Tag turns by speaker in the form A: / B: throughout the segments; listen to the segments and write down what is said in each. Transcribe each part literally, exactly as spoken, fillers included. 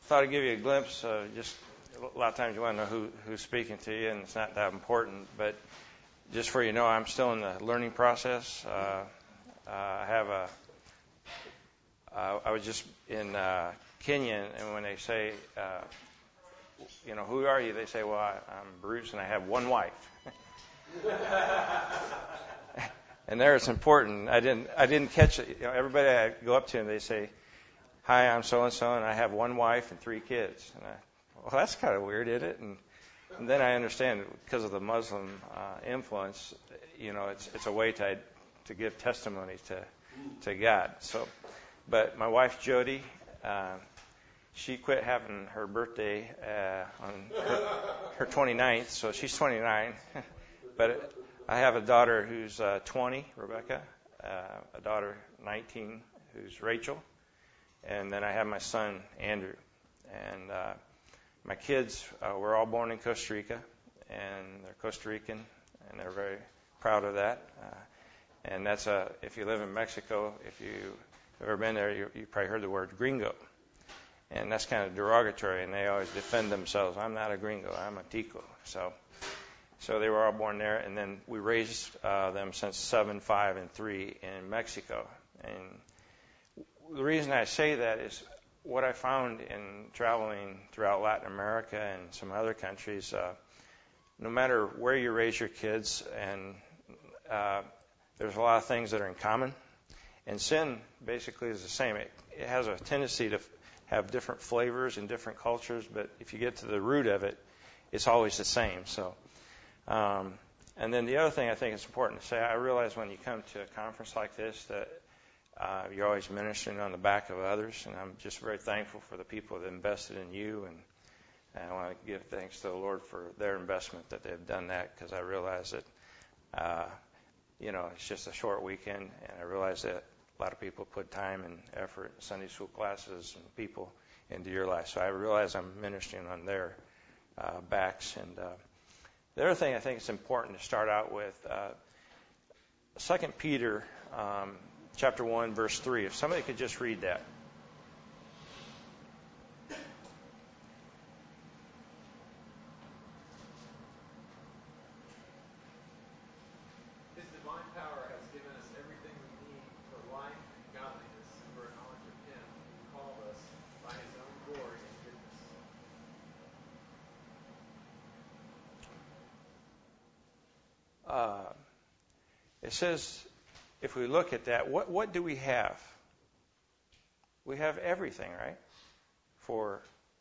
A: thought I'd give you a glimpse. Uh, just a lot of times you want to know who, who's speaking to you, and it's not that important. But just for you know, I'm still in the learning process. Uh, uh, I have a. Uh, I was just in uh, Kenya, and when they say, uh, you know, who are you? They say, well, I, I'm Bruce, and I have one wife. And there, it's important. I didn't. I didn't catch it. You know, everybody I go up to, and they say, "Hi, I'm so and so, and I have one wife and three kids." And I, well, that's kind of weird, isn't it? And, and then I understand because of the Muslim uh, influence, you know, it's it's a way to to give testimony to to God. So, but my wife Jody, uh, she quit having her birthday uh, on her, her twenty-ninth, so she's twenty-nine. But I have a daughter who's uh, twenty, Rebecca, uh, a daughter nineteen, who's Rachel, and then I have my son Andrew. And uh, my kids uh, were all born in Costa Rica, and they're Costa Rican, and they're very proud of that. Uh, and that's a if you live in Mexico, if you've ever been there, you, you probably heard the word gringo, and that's kind of derogatory. And they always defend themselves. I'm not a gringo. I'm a tico. So. So they were all born there, and then we raised uh, them since seven, five, and three in Mexico. And the reason I say that is what I found in traveling throughout Latin America and some other countries. Uh, no matter where you raise your kids, and uh, there's a lot of things that are in common. And sin basically is the same. It, it has a tendency to f- have different flavors in different cultures, but if you get to the root of it, it's always the same. So. Um, and then the other thing I think it's important to say, I realize when you come to a conference like this that uh, you're always ministering on the back of others, and I'm just very thankful for the people that invested in you, and, and I want to give thanks to the Lord for their investment that they've done that, because I realize that, uh, you know, it's just a short weekend, and I realize that a lot of people put time and effort, Sunday school classes and people into your life. So I realize I'm ministering on their uh, backs, and uh, the other thing I think it's important to start out with, uh, Second Peter um, chapter one, verse three. If somebody could just read that.
B: His divine power has given us everything we need for life and godliness and for a knowledge of Him who called us by His own glory and goodness.
A: Uh, it says, if we look at that, what, what do we have? We have everything, right? For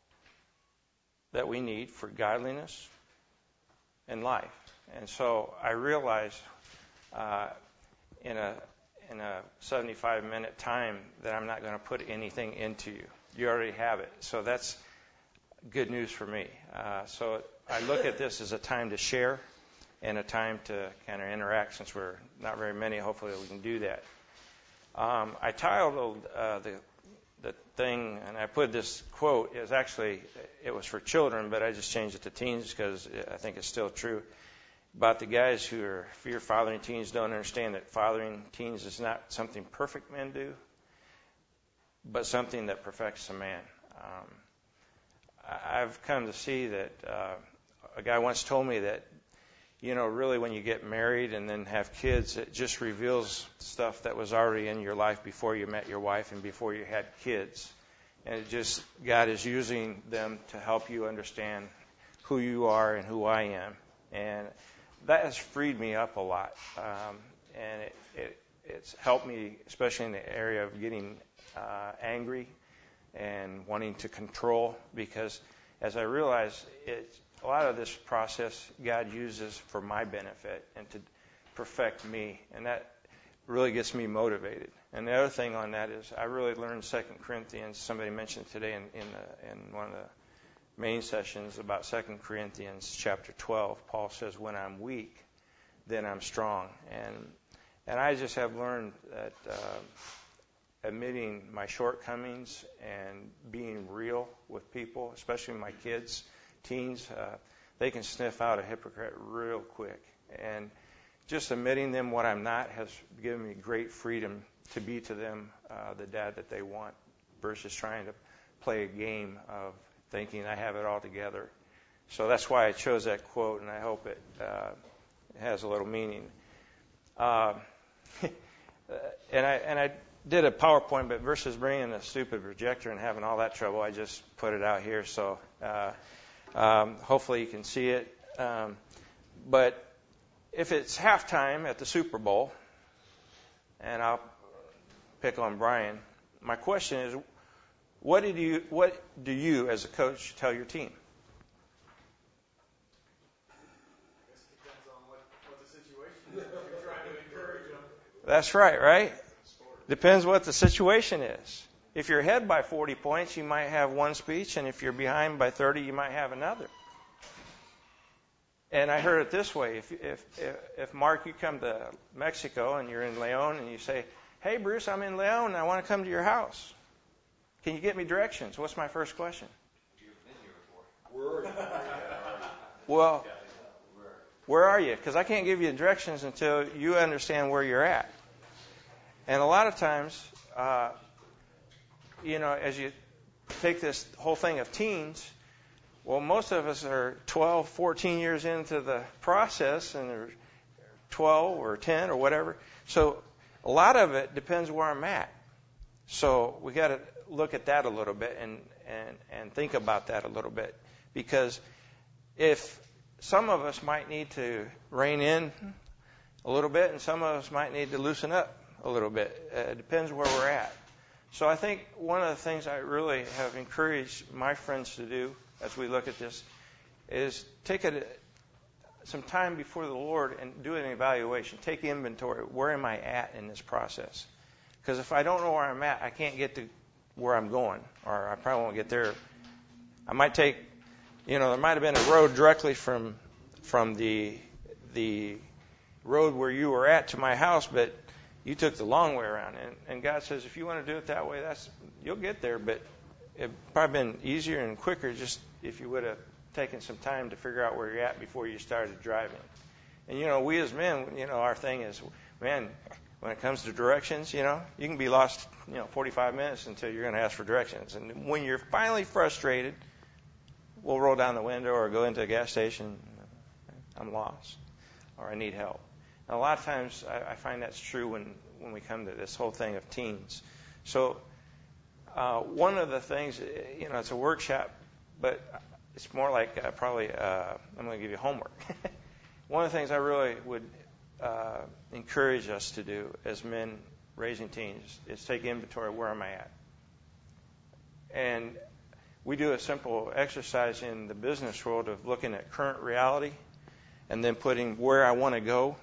A: that we need for godliness and life. And so I realized uh, in a in a seventy-five minute time that I'm not going to put anything into you. You already have it. So that's good news for me. Uh, so I look at this as a time to share and a time to kind of interact, since we're not very many. Hopefully we can do that. Um, I titled uh, the the thing, and I put this quote. It was actually, it was for children, but I just changed it to teens because I think it's still true. About the guys who are fear fathering teens don't understand that fathering teens is not something perfect men do, but something that perfects a man. Um, I've come to see that uh, a guy once told me that, you know, really when you get married and then have kids, it just reveals stuff that was already in your life before you met your wife and before you had kids. And it just, God is using them to help you understand who you are and who I am. And that has freed me up a lot. Um, and it, it, it's helped me, especially in the area of getting uh, angry and wanting to control, because as I realize it's, a lot of this process God uses for my benefit and to perfect me, and that really gets me motivated. And the other thing on that is I really learned Second Corinthians. Somebody mentioned today in, in, the, in one of the main sessions about Second Corinthians chapter twelve. Paul says, when I'm weak, then I'm strong. And and I just have learned that uh, admitting my shortcomings and being real with people, especially my kids, teens, uh, they can sniff out a hypocrite real quick. And just admitting them what I'm not has given me great freedom to be to them uh, the dad that they want, versus trying to play a game of thinking I have it all together. So that's why I chose that quote, and I hope it uh, has a little meaning. Uh, and I and I did a PowerPoint, but versus bringing a stupid projector and having all that trouble, I just put it out here. So uh, um, hopefully you can see it. Um, but if it's halftime at the Super Bowl, and I'll pick on Brian, my question is, what did you what do you as a coach tell your team? That's right, right? Depends what the situation is. If you're ahead by forty points, you might have one speech, and if you're behind by thirty, you might have another. And I heard it this way. If, if, if, if Mark, you come to Mexico, and you're in Leon, and you say, hey, Bruce, I'm in Leon, and I want to come to your house. Can you get me directions? What's my first question? Well, where are you? Because I can't give you directions until you understand where you're at. And a lot of times, uh, you know, as you take this whole thing of teens, well, most of us are twelve, fourteen years into the process, and they're twelve or ten or whatever. So a lot of it depends where I'm at. So we got to look at that a little bit and, and, and think about that a little bit. Because if some of us might need to rein in a little bit, and some of us might need to loosen up a little bit. Uh, it depends where we're at. So I think one of the things I really have encouraged my friends to do as we look at this is take a, some time before the Lord and do an evaluation. Take inventory. Where am I at in this process? Because if I don't know where I'm at, I can't get to where I'm going, or I probably won't get there. I might take, you know, there might have been a road directly from from the the road where you were at to my house, but you took the long way around. And, and God says, if you want to do it that way, that's you'll get there, but it'd probably been easier and quicker just if you would have taken some time to figure out where you're at before you started driving. And, you know, we as men, you know, our thing is, man, when it comes to directions, you know, you can be lost, you know, forty-five minutes until you're going to ask for directions. And when you're finally frustrated, we'll roll down the window or go into a gas station. I'm lost, or I need help. And a lot of times I, I find that's true when, when we come to this whole thing of teens. So uh, one of the things, you know, it's a workshop, but it's more like uh, probably uh, I'm going to give you homework. One of the things I really would uh, encourage us to do as men raising teens is take inventory. Where am I at? And we do a simple exercise in the business world of looking at current reality and then putting where I want to go,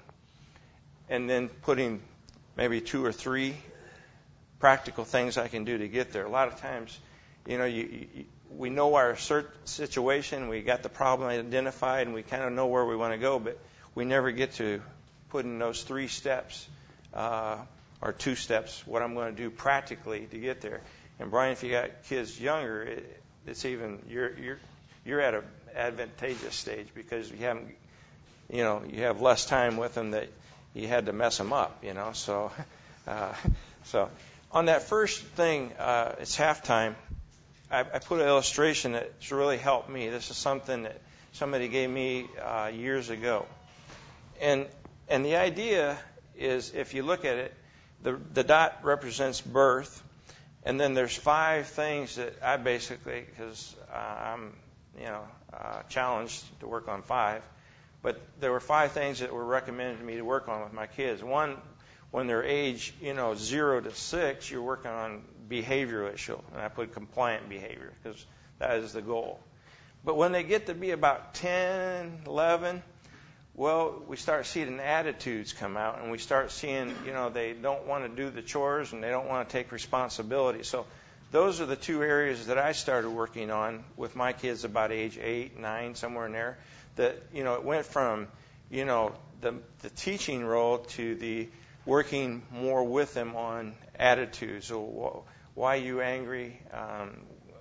A: and then putting maybe two or three practical things I can do to get there. A lot of times, you know, you, you, we know our situation, we got the problem identified, and we kind of know where we want to go, but we never get to put in those three steps uh, or two steps, what I'm going to do practically to get there. And Brian, if you got kids younger, it, it's even you're you're you're at an advantageous stage because you haven't, you know, you have less time with them that you had to mess them up, you know. So, uh, so on that first thing, uh, it's halftime. I, I put an illustration that's really helped me. This is something that somebody gave me uh, years ago, and and the idea is, if you look at it, the the dot represents birth. And then there's five things that I basically, because uh, I'm, you know, uh, challenged to work on five, but there were five things that were recommended to me to work on with my kids. One, when they're age, you know, zero to six, you're working on behavioral issue, and I put compliant behavior because that is the goal. But when they get to be about ten, eleven, well, we start seeing attitudes come out, and we start seeing, you know, they don't want to do the chores and they don't want to take responsibility. So those are the two areas that I started working on with my kids about age eight, nine, somewhere in there. That, you know, it went from, you know, the, the teaching role to the working more with them on attitudes. So why are you angry? Um,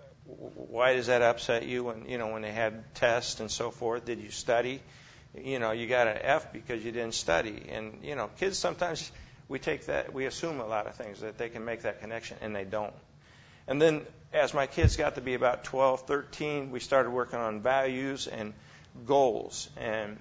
A: why does that upset you when, you know, when they had tests and so forth? Did you study? You know, you got an F because you didn't study. And, you know, kids sometimes, we take that, we assume a lot of things, that they can make that connection, and they don't. And then as my kids got to be about twelve, thirteen, we started working on values and goals. And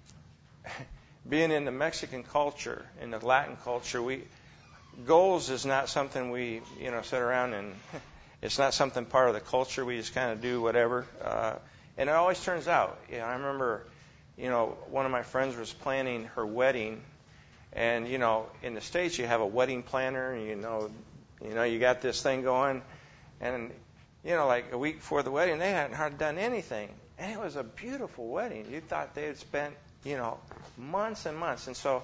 A: being in the Mexican culture, in the Latin culture, we goals is not something we, you know, sit around and it's not something part of the culture. We just kind of do whatever. Uh, and it always turns out. You know, I remember, you know, one of my friends was planning her wedding. And, you know, in the States, you have a wedding planner. And, you know, you know, you got this thing going. And, you know, like a week before the wedding, they hadn't hardly done anything. And it was a beautiful wedding. You thought they had spent, you know, months and months. And so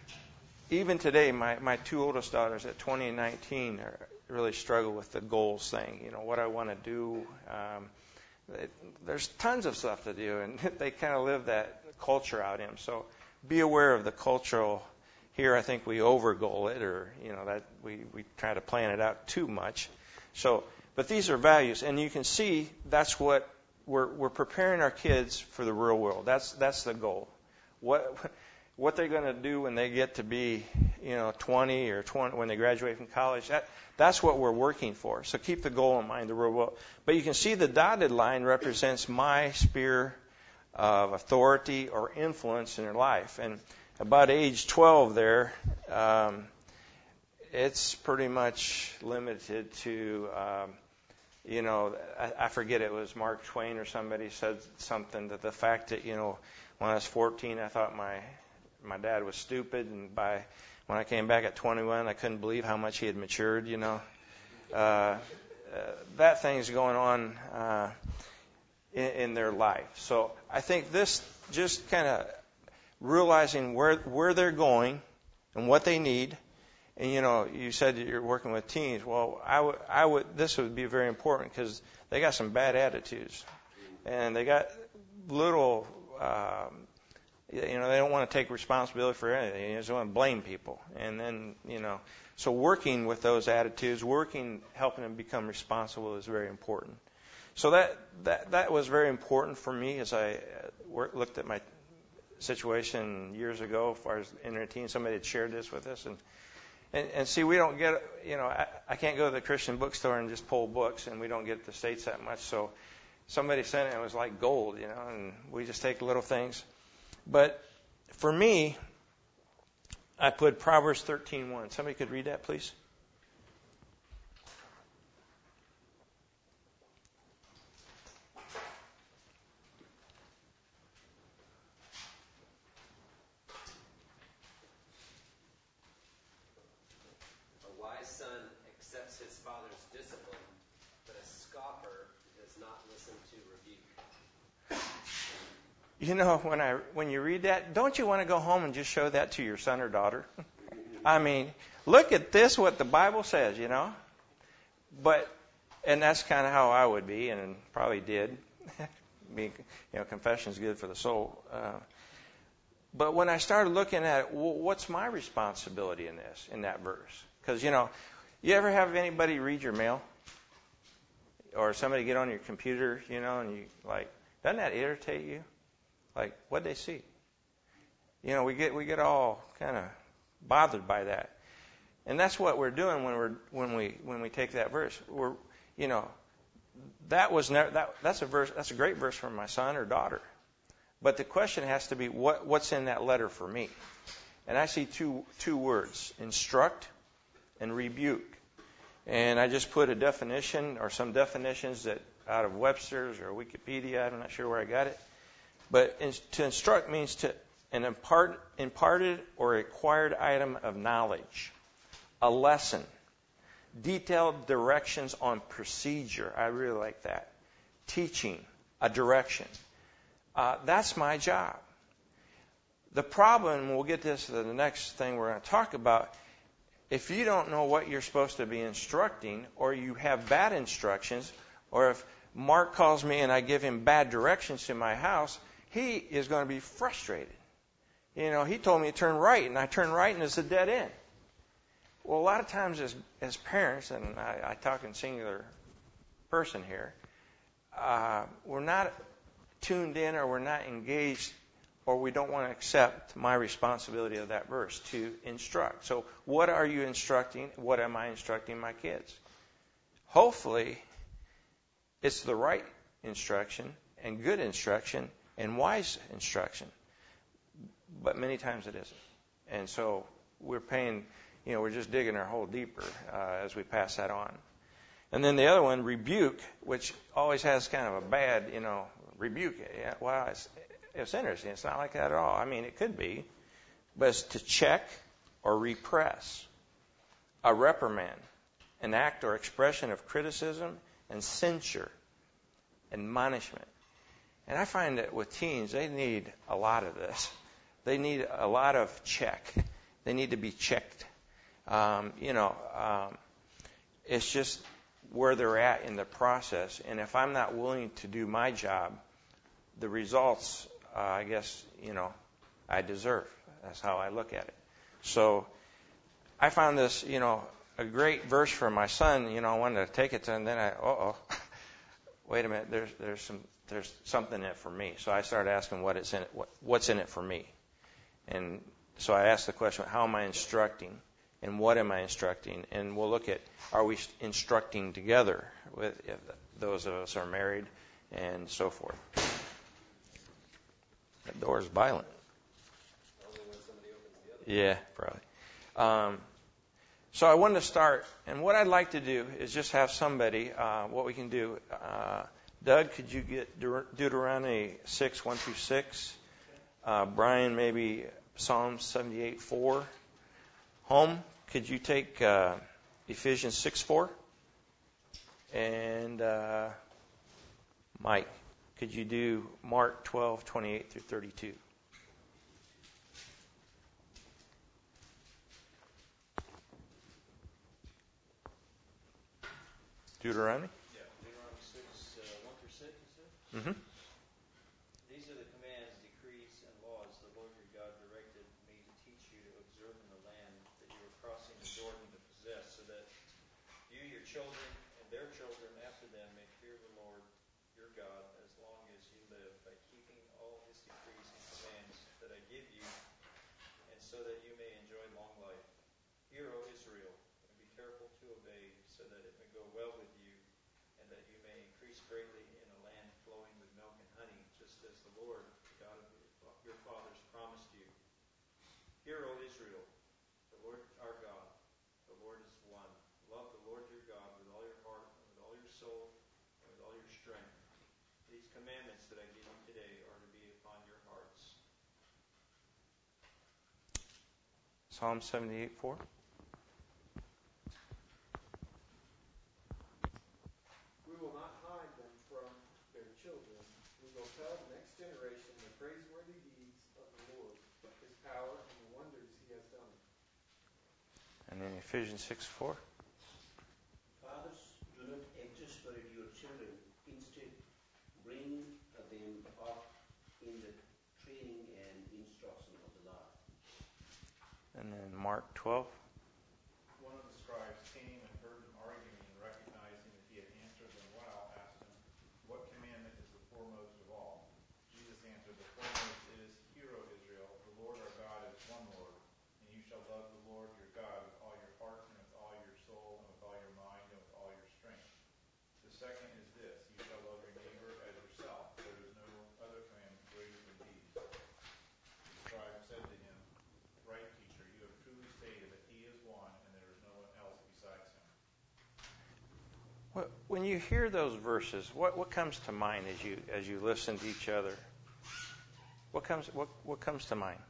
A: even today, my, my two oldest daughters at twenty and nineteen are, really struggle with the goals thing. You know, what I want to do. Um, it, there's tons of stuff to do, and they kind of live that culture out in them. So be aware of the cultural. Here, I think we over goal it, or you know that we we try to plan it out too much. So, but these are values, and you can see that's what we're we're preparing our kids for the real world. That's that's the goal. What what they're going to do when they get to be, you know, twenty or twenty when they graduate from college. That that's what we're working for. So keep the goal in mind, the real world. But you can see the dotted line represents my sphere of authority or influence in their life. And about age twelve there, um, it's pretty much limited to, um, you know, I, I forget it was Mark Twain or somebody said something that the fact that, you know, when I was fourteen, I thought my my dad was stupid, and by when I came back at twenty-one, I couldn't believe how much he had matured, you know. Uh, uh, that thing's going on uh, in, in their life. So I think this just kind of realizing where where they're going and what they need. And, you know, you said that you're working with teens. Well, I would, I would, this would be very important because they got some bad attitudes. And they got little, um, you know, they don't want to take responsibility for anything. They just want to blame people. And then, you know, so working with those attitudes, working, helping them become responsible is very important. So that, that, that was very important for me as I worked, looked at my situation years ago as far as entering a teen. Somebody had shared this with us. And, and, and see, we don't get, you know, I, I can't go to the Christian bookstore and just pull books, and we don't get the States that much. So somebody sent it, and it was like gold, you know, and we just take little things. But for me, I put Proverbs thirteen one. Somebody could read that, please?
C: A wise son accepts his father's discipline, but a scoffer does not listen to rebuke.
A: You know, when I when you read that, don't you want to go home and just show that to your son or daughter? I mean, look at this, what the Bible says, you know. But, and that's kind of how I would be, and probably did. Being, you know, confession is good for the soul. Uh, but when I started looking at it, well, what's my responsibility in this, in that verse? Because, you know, you ever have anybody read your mail? Or somebody get on your computer, you know, and you, like, doesn't that irritate you? Like, what'd they see? You know, we get we get all kind of bothered by that, and that's what we're doing when we're when we when we take that verse. We're, you know, that was never that that's a verse that's a great verse for my son or daughter, but the question has to be what what's in that letter for me, and I see two two words: instruct and rebuke, and I just put a definition or some definitions that out of Webster's or Wikipedia. I'm not sure where I got it. But in, to instruct means to an impart, imparted or acquired item of knowledge, a lesson, detailed directions on procedure. I really like that. Teaching, a direction. Uh, that's my job. The problem, and we'll get this to the next thing we're going to talk about, if you don't know what you're supposed to be instructing, or you have bad instructions, or if Mark calls me and I give him bad directions to my house, he is going to be frustrated. You know, he told me to turn right, and I turn right, and it's a dead end. Well, a lot of times as as parents, and I, I talk in singular person here, uh, we're not tuned in or we're not engaged or we don't want to accept my responsibility of that verse to instruct. So what are you instructing? What am I instructing my kids? Hopefully, It's the right instruction and good instruction and wise instruction. But many times it isn't. And so we're paying, you know, we're just digging our hole deeper uh, as we pass that on. And then the other one, rebuke, which always has kind of a bad, you know, rebuke. Yeah, well, it's, it's interesting. It's not like that at all. I mean, it could be. But it's to check or repress, a reprimand, an act or expression of criticism and censure, admonishment. And I find that with teens, they need a lot of this. They need a lot of check. They need to be checked. Um, you know, um, it's just where they're at in the process. And if I'm not willing to do my job, the results, uh, I guess, you know, I deserve. That's how I look at it. So I found this, you know, a great verse for my son. You know, I wanted to take it to him, and then I, uh-oh, wait a minute, there's there's some there's something in it for me. So I started asking what it's in it, what, what's in it for me. And so I asked the question, how am I instructing? And what am I instructing? And we'll look at, are we instructing together with if those of us are married and so forth. That door is violent.
C: Only when somebody opens the other.
A: Yeah, probably. Um, so I wanted to start, and what I'd like to do is just have somebody, uh, what we can do, uh, Doug, could you get Deut- Deuteronomy six, one through six? Uh, Brian, maybe Psalm seventy-eight, four. Home, could you take uh, Ephesians six, four? And uh, Mike, could you do Mark twelve, twenty-eight through thirty-two? Deuteronomy?
D: Yeah, Deuteronomy six, uh, one through six, you said?
A: Mm-hmm.
D: These are the commands, decrees, and laws the Lord your God directed me to teach you to observe in the land that you are crossing the Jordan to possess, so that you, your children, and their children after them may fear the Lord your God as long as you live, by keeping all his decrees and commands that I give you, and so that you may enjoy long life. Hear, O Israel, and be careful to obey, so that it may go well with you, and that you may increase greatly in a land flowing with milk and honey, just as the Lord, the God of your fathers, promised you. Hear, O Israel, the Lord our God, the Lord is one. Love the Lord your God with all your heart, and with all your soul, and with all your strength. These commandments that I give you today are to be upon your hearts.
A: Psalm seventy-eight, four.
B: We will not hide them from their children. We will tell the next generation the praiseworthy deeds of the Lord, his power, and the wonders he has done.
A: And then Ephesians six, four.
E: Fathers, do not exasperate your children. Instead, bring them up in the training and instruction of the Lord.
A: And then Mark twelve.
F: One of the scribes came and heard them arguing, and recognizing that he had answered them well, asked him, "What commandment is the foremost of all?" Jesus answered, "The foremost is, Hear, O Israel, the Lord our God is one Lord, and you shall love the Lord your God with all your heart, and with all your soul, and with all your mind, and with all your strength. The second is this, you shall love your neighbor as yourself. There is no other commandment greater than these." The scribe said to him, "Right, teacher, you have truly stated that he is one, and there is no one else besides him."
A: When you hear those verses, what, what comes to mind as you as you listen to each other? What comes what what comes to mind?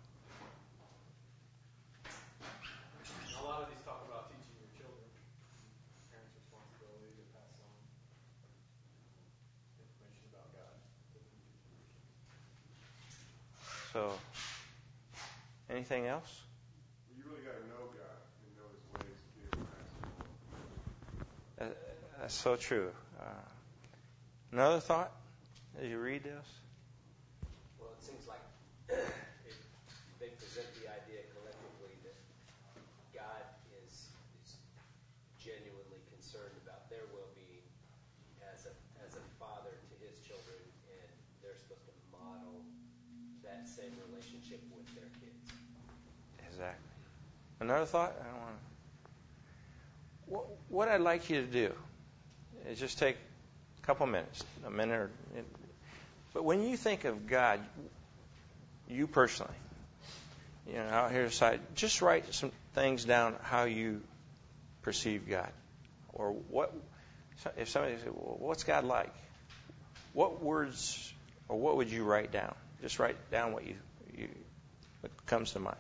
B: A lot of these talk about teaching your children. Parents' responsibility to pass on information about God to future generations.
A: So, anything else?
G: You really got to know God and know his ways to be able to pass them on.
A: Uh, that's so true. Uh, another thought as you read this?
C: Well, it seems like it, they present the idea collectively that God is, is genuinely concerned about their well-being as a, as a father to his children, and they're supposed to model that same relationship with their kids.
A: Exactly. Another thought? I don't want to. What, what I'd like you to do is just take a couple minutes, a minute. Or, but when you think of God, you personally, you know, out here aside, just write some things down how you perceive God, or what. If somebody says, well, "What's God like?" What words or what would you write down? Just write down what you, you what comes to mind.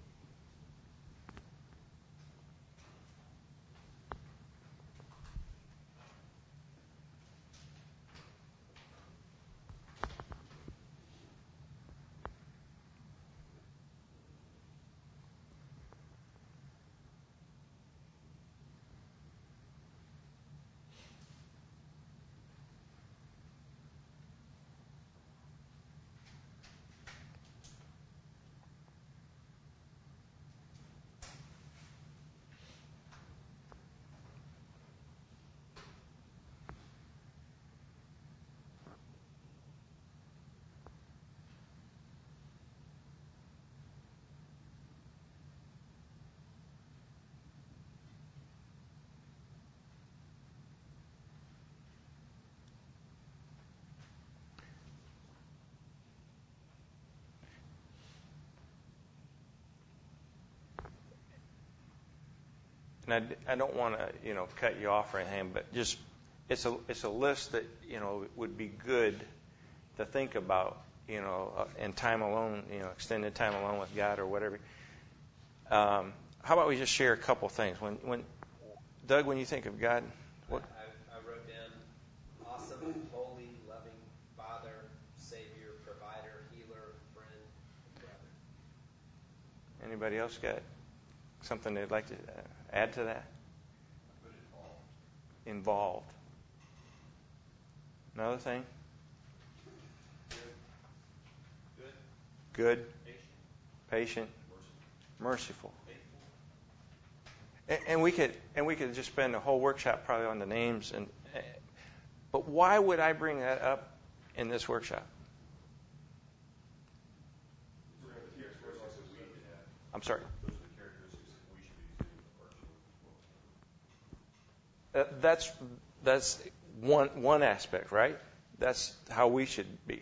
A: And I, I don't want to, you know, cut you off or anything, but just it's a it's a list that, you know, would be good to think about, you know, uh, in time alone, you know, extended time alone with God or whatever. Um, how about we just share a couple things? When when Doug, when you think of God, what?
C: I, I wrote down awesome, holy, loving Father, Savior, Provider, Healer, Friend, Brother.
A: Anybody else got something they'd like to uh, add to that?
F: Put involved.
A: Involved. Another thing?
D: Good.
A: Good.
D: Patient.
A: Patient. Merciful.
D: Faithful.
A: And, and we could and we could just spend a whole workshop probably on the names. And uh, but why would I bring that up in this workshop? I'm sorry.
H: Those are the characteristics that we should be exhibiting with our children as well.
A: Uh, that's that's one one aspect, right? That's how we should be.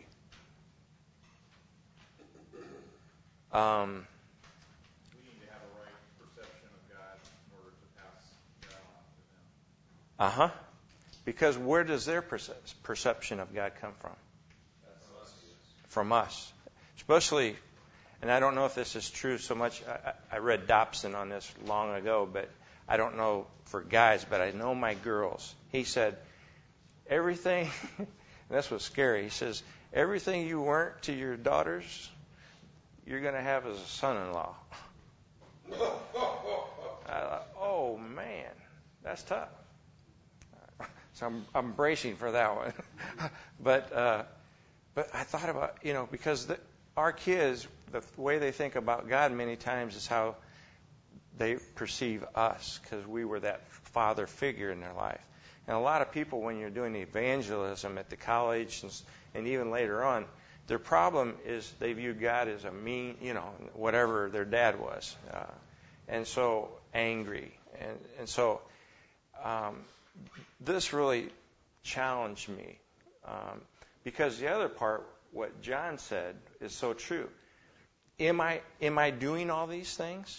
A: Um,
F: We need to have a right perception of God in order to pass that on to them.
A: uh huh. Because where does their perce- perception of God come from? From us, especially. And I don't know if this is true so much. I, I read Dobson on this long ago, but I don't know for guys, but I know my girls. He said, everything, and that's what's scary. He says, everything you weren't to your daughters, you're going to have as a son-in-law. I thought, oh, man, that's tough. So I'm, I'm bracing for that one. but uh, but I thought about, you know, because the, our kids, the way they think about God many times is how they perceive us, because we were that father figure in their life. And a lot of people, when you're doing evangelism at the college and, and even later on, their problem is they view God as a mean, you know, whatever their dad was. Uh, and so angry. And, and so um, this really challenged me. Um, because the other part, what John said, is so true. Am I am I doing all these things?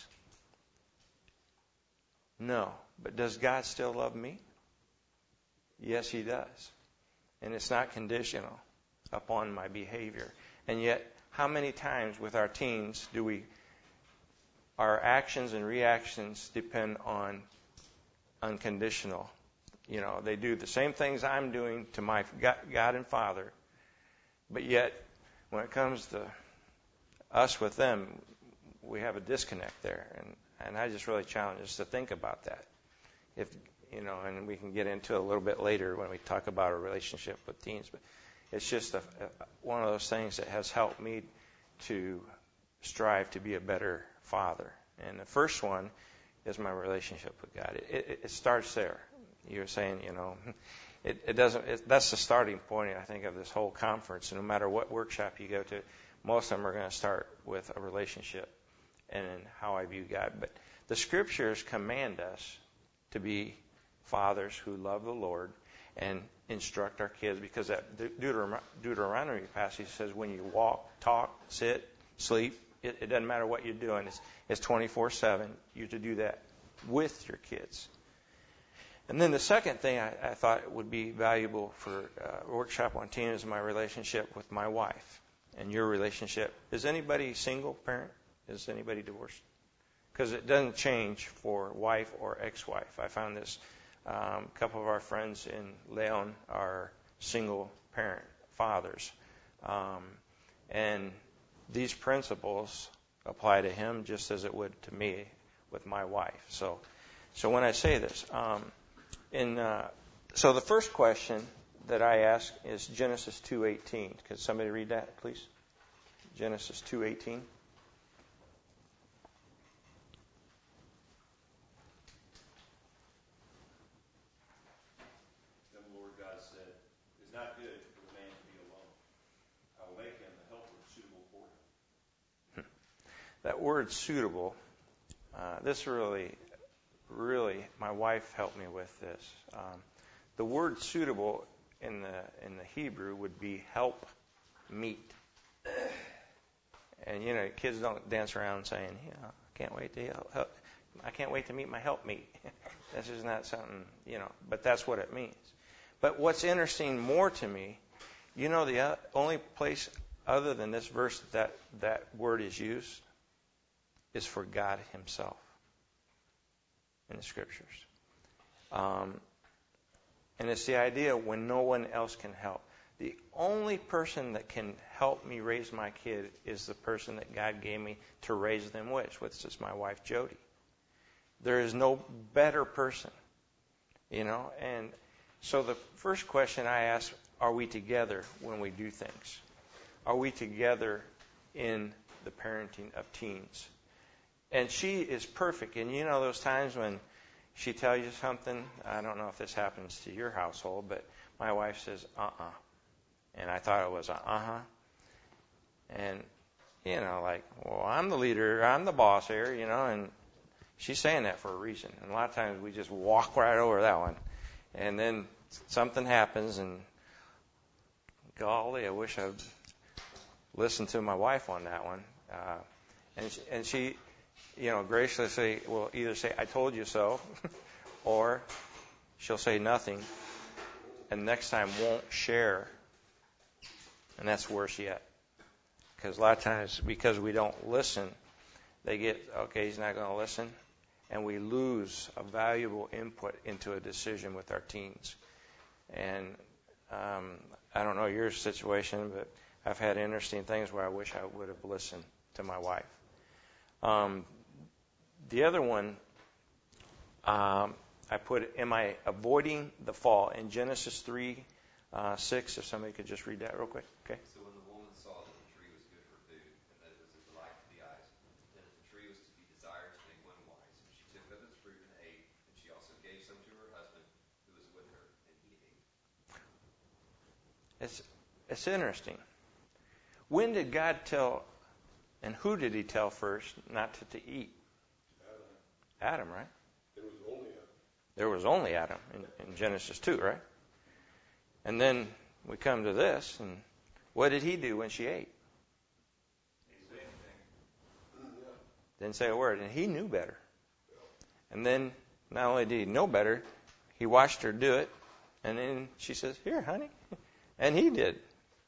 A: No. But does God still love me? Yes, He does. And it's not conditional upon my behavior. And yet, how many times with our teens do we, our actions and reactions depend on unconditional? You know, they do the same things I'm doing to my God and Father, but yet, when it comes to us with them, we have a disconnect there. And, and I just really challenge us to think about that. If you know, and we can get into it a little bit later when we talk about a relationship with teens. But it's just a, a, one of those things that has helped me to strive to be a better father. And the first one is my relationship with God. It, it, it starts there. You're saying, you know, it, it doesn't. It, that's the starting point, I think, of this whole conference. And no matter what workshop you go to, most of them are going to start with a relationship and how I view God. But the Scriptures command us to be fathers who love the Lord and instruct our kids, because that Deuteron- Deuteronomy passage says when you walk, talk, sit, sleep, it, it doesn't matter what you're doing. It's, it's twenty-four seven. You're to do that with your kids. And then the second thing I, I thought would be valuable for uh, workshop on teen is my relationship with my wife and your relationship. Is anybody single parent? Is anybody divorced? Because it doesn't change for wife or ex-wife. I found this. Um, a couple of our friends in Leon are single parent fathers. Um, and these principles apply to him just as it would to me with my wife. So, so when I say this, um, in uh, so the first question that I ask is Genesis two eighteen. Could somebody read that, please? Genesis two eighteen.
H: Then the Lord God said, "It is not good for the man to be alone. I will make him a helper suitable for him."
A: That word "suitable," uh, this really, really, my wife helped me with this. Um, the word "suitable" in the in the Hebrew would be help meet. And you know, kids don't dance around saying, "You know, I can't wait to help, help. I can't wait to meet my helpmeet." This is not something, you know, but that's what it means. But what's interesting more to me, you know, the only place other than this verse that that word is used is for God Himself in the Scriptures. Um, and it's the idea when no one else can help. The only person that can help me raise my kid is the person that God gave me to raise them with, which is my wife, Jody. There is no better person, you know. And so the first question I ask, are we together when we do things? Are we together in the parenting of teens? And she is perfect. And you know those times when she tells you something, I don't know if this happens to your household, but my wife says, uh-uh. And I thought it was a uh-huh. And, you know, like, well, I'm the leader, I'm the boss here, you know, and she's saying that for a reason. And a lot of times we just walk right over that one. And then something happens, and golly, I wish I'd listened to my wife on that one. Uh, and, she, and she, you know, graciously will either say, I told you so, or she'll say nothing, and next time won't share. And that's worse yet. Because a lot of times, because we don't listen, they get, okay, he's not going to listen, and we lose a valuable input into a decision with our teens. And um, I don't know your situation, but I've had interesting things where I wish I would have listened to my wife. Um, the other one, um, I put, am I avoiding the fall? In Genesis three, uh, six, if somebody could just read that real quick. Okay.
I: So when the woman saw that the tree was good for food, and that it was a delight to the eyes, and that the tree was to be desired to make one wise, she took of its fruit and ate, and she also gave some to her husband who was with her, and he ate.
A: It's, it's interesting. When did God tell, and who did He tell first not to, to eat? Adam. Adam, right?
G: There was only Adam.
A: There was only Adam in, in Genesis two, right? And then we come to this, and what did he do when she ate?
H: Didn't say anything.
A: Didn't say a word, and he knew better. And then not only did he know better, he watched her do it, and then she says, "Here, honey," and he did.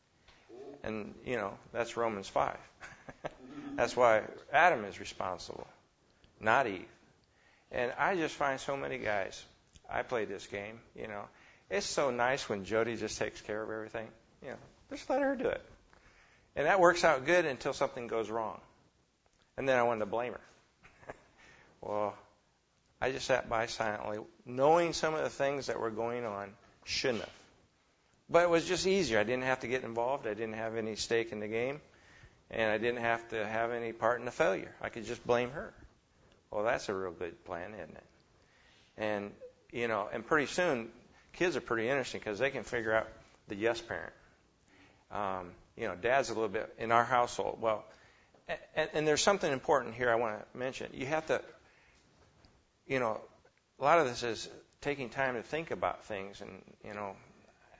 A: And you know that's Romans five. That's why Adam is responsible, not Eve. And I just find so many guys. I played this game, you know. It's so nice when Jody just takes care of everything. You know, just let her do it. And that works out good until something goes wrong. And then I wanted to blame her. Well, I just sat by silently, knowing some of the things that were going on, shouldn't have. But it was just easier. I didn't have to get involved. I didn't have any stake in the game. And I didn't have to have any part in the failure. I could just blame her. Well, that's a real good plan, isn't it? And, you know, and pretty soon, kids are pretty interesting because they can figure out the yes parent. Um, you know, dad's a little bit in our household. Well, and, and there's something important here I want to mention. You have to, you know, a lot of this is taking time to think about things. And, you know,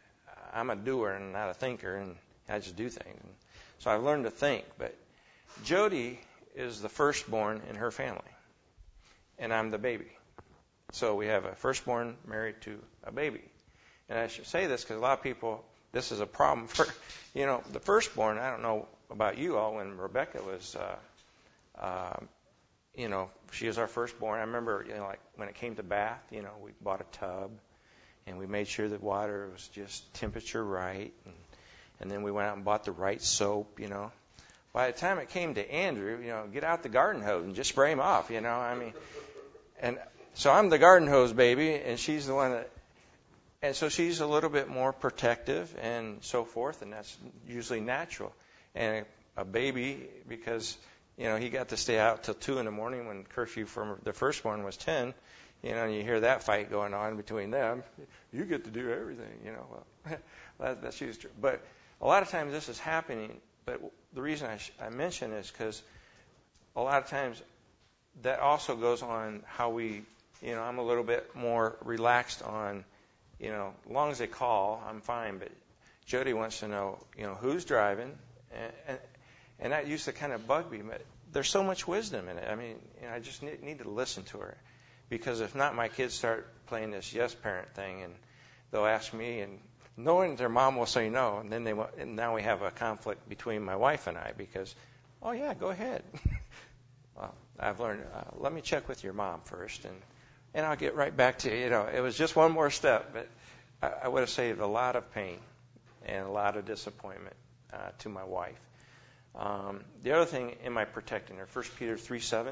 A: I'm a doer and not a thinker, and I just do things. And so I've learned to think. But Jody is the firstborn in her family, and I'm the baby. So we have a firstborn married to a baby. And I should say this because a lot of people, this is a problem for, you know, the firstborn. I don't know about you all. When Rebecca was, uh, uh, you know, she was our firstborn. I remember, you know, like when it came to bath, you know, we bought a tub, and we made sure that water was just temperature right, and, and then we went out and bought the right soap, you know. By the time it came to Andrew, you know, get out the garden hose and just spray him off, you know. I mean, and so I'm the garden hose baby, and she's the one that, and so she's a little bit more protective and so forth, and that's usually natural. And a baby, because, you know, he got to stay out till two in the morning when curfew for the firstborn was ten, you know, and you hear that fight going on between them. You get to do everything, you know. Well, that, that's usually true. But a lot of times this is happening, but the reason I, sh- I mention is because a lot of times that also goes on how we, you know, I'm a little bit more relaxed on, you know, as long as they call, I'm fine. But Jody wants to know, you know, who's driving, and and, and that used to kind of bug me. But there's so much wisdom in it. I mean, you know, I just need, need to listen to her, because if not, my kids start playing this yes parent thing, and they'll ask me, and knowing their mom will say no, and then they want, and now we have a conflict between my wife and I because, oh yeah, go ahead. Well, I've learned, uh, let me check with your mom first, and and I'll get right back to you. You know, it was just one more step, but I, I would have saved a lot of pain and a lot of disappointment uh, to my wife. Um, the other thing, am I protecting her? First Peter three seven.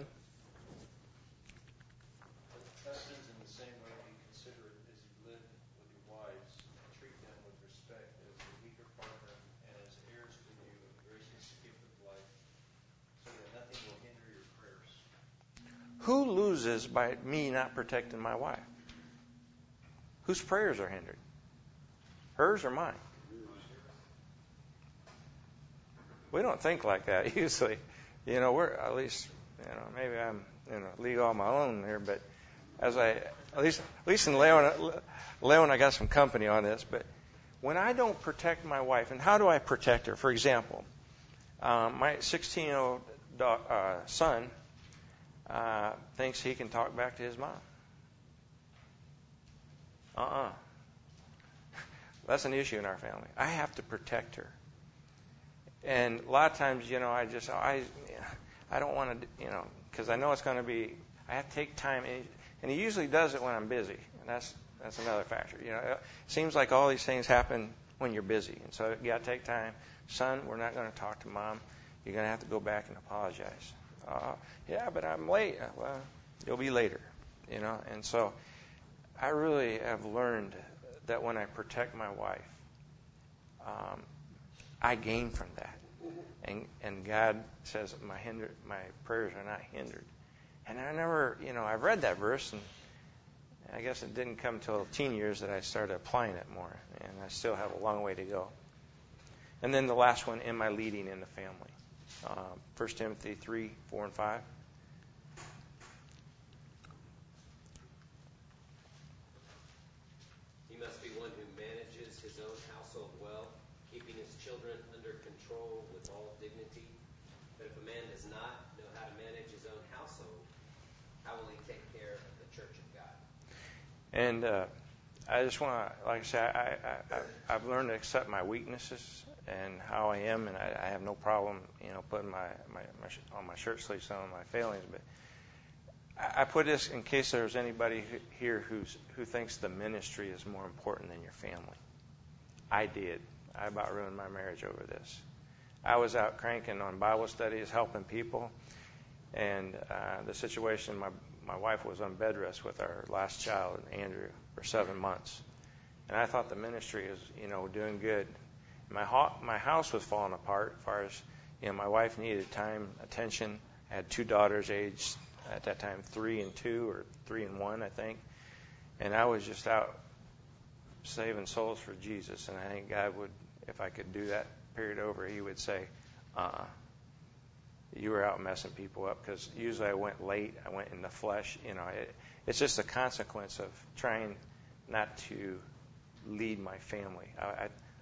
D: Husbands, in the same way, be considerate as you live with your wives, and treat them with respect as a weaker partner and as heirs to you of the gracious gift of life, so that nothing will hinder your prayers.
A: Who loses by me not protecting my wife? Whose prayers are hindered? Hers or mine? We don't think like that usually. You know, we're at least, you know, maybe I'm in a league all my own here, but as I, at least, at least in Leo, Leo and I got some company on this, but when I don't protect my wife, and how do I protect her? For example, um, my sixteen-year-old uh, son uh, thinks he can talk back to his mom. Uh-uh. That's an issue in our family. I have to protect her. And a lot of times, you know, I just, I, I don't want to, you know, because I know it's going to be, I have to take time. And he usually does it when I'm busy. And that's that's another factor. You know, it seems like all these things happen when you're busy. And so you got to take time. Son, we're not going to talk to Mom. You're going to have to go back and apologize. Uh, yeah, but I'm late. Well, you'll be later, you know. And so I really have learned that when I protect my wife, um, I gain from that. And and God says my hinder, my prayers are not hindered. And I never, you know, I've read that verse, and I guess it didn't come until teen years that I started applying it more. And I still have a long way to go. And then the last one, am I leading in the family? Uh, First Timothy three, four, and five.
C: He must be one who manages his own household well, keeping his children under control with all dignity. But if a man does not know how to manage his own household, how will he take care of the church of God?
A: And uh, I just want to, like I say, I, I, I, I've learned to accept my weaknesses and how I am, and I, I have no problem, you know, putting my, my, my on my shirt sleeve some of my failings. But I, I put this in case there's anybody who, here who's who thinks the ministry is more important than your family. I did. I about ruined my marriage over this. I was out cranking on Bible studies, helping people, and uh, the situation, my my wife was on bed rest with our last child, Andrew, for seven months. And I thought the ministry is, you know, doing good. My ho- my house was falling apart as far as, you know, my wife needed time, attention. I had two daughters aged at that time three and two, or three and one, I think. And I was just out saving souls for Jesus. And I think God would, if I could do that period over, he would say, uh-uh. You were out messing people up, because usually I went late. I went in the flesh. You know, it, it's just a consequence of trying not to lead my family. I, I,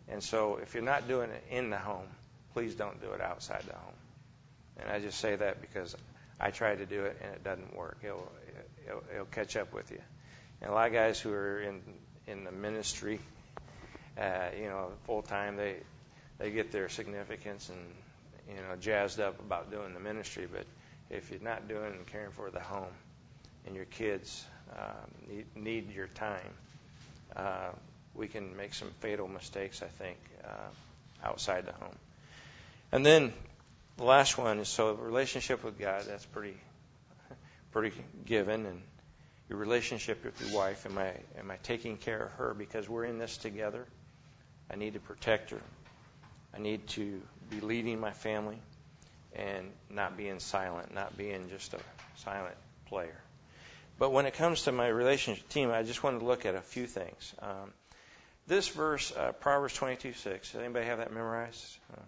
A: And so if you're not doing it in the home, please don't do it outside the home. And I just say that because I tried to do it and it doesn't work. It'll, it'll, it'll catch up with you. And a lot of guys who are in in the ministry, uh, you know, full time, they they get their significance and, you know, jazzed up about doing the ministry. But if you're not doing and caring for the home, and your kids uh, need, need your time, uh, we can make some fatal mistakes, I think, uh, outside the home. And then the last one is, so relationship with God, that's pretty pretty given. And your relationship with your wife, am I am I taking care of her because we're in this together? I need to protect her. I need to be leading my family and not being silent, not being just a silent player. But when it comes to my relationship team, I just wanted to look at a few things. Um, this verse, uh, Proverbs twenty-two six, does anybody have that memorized? Uh,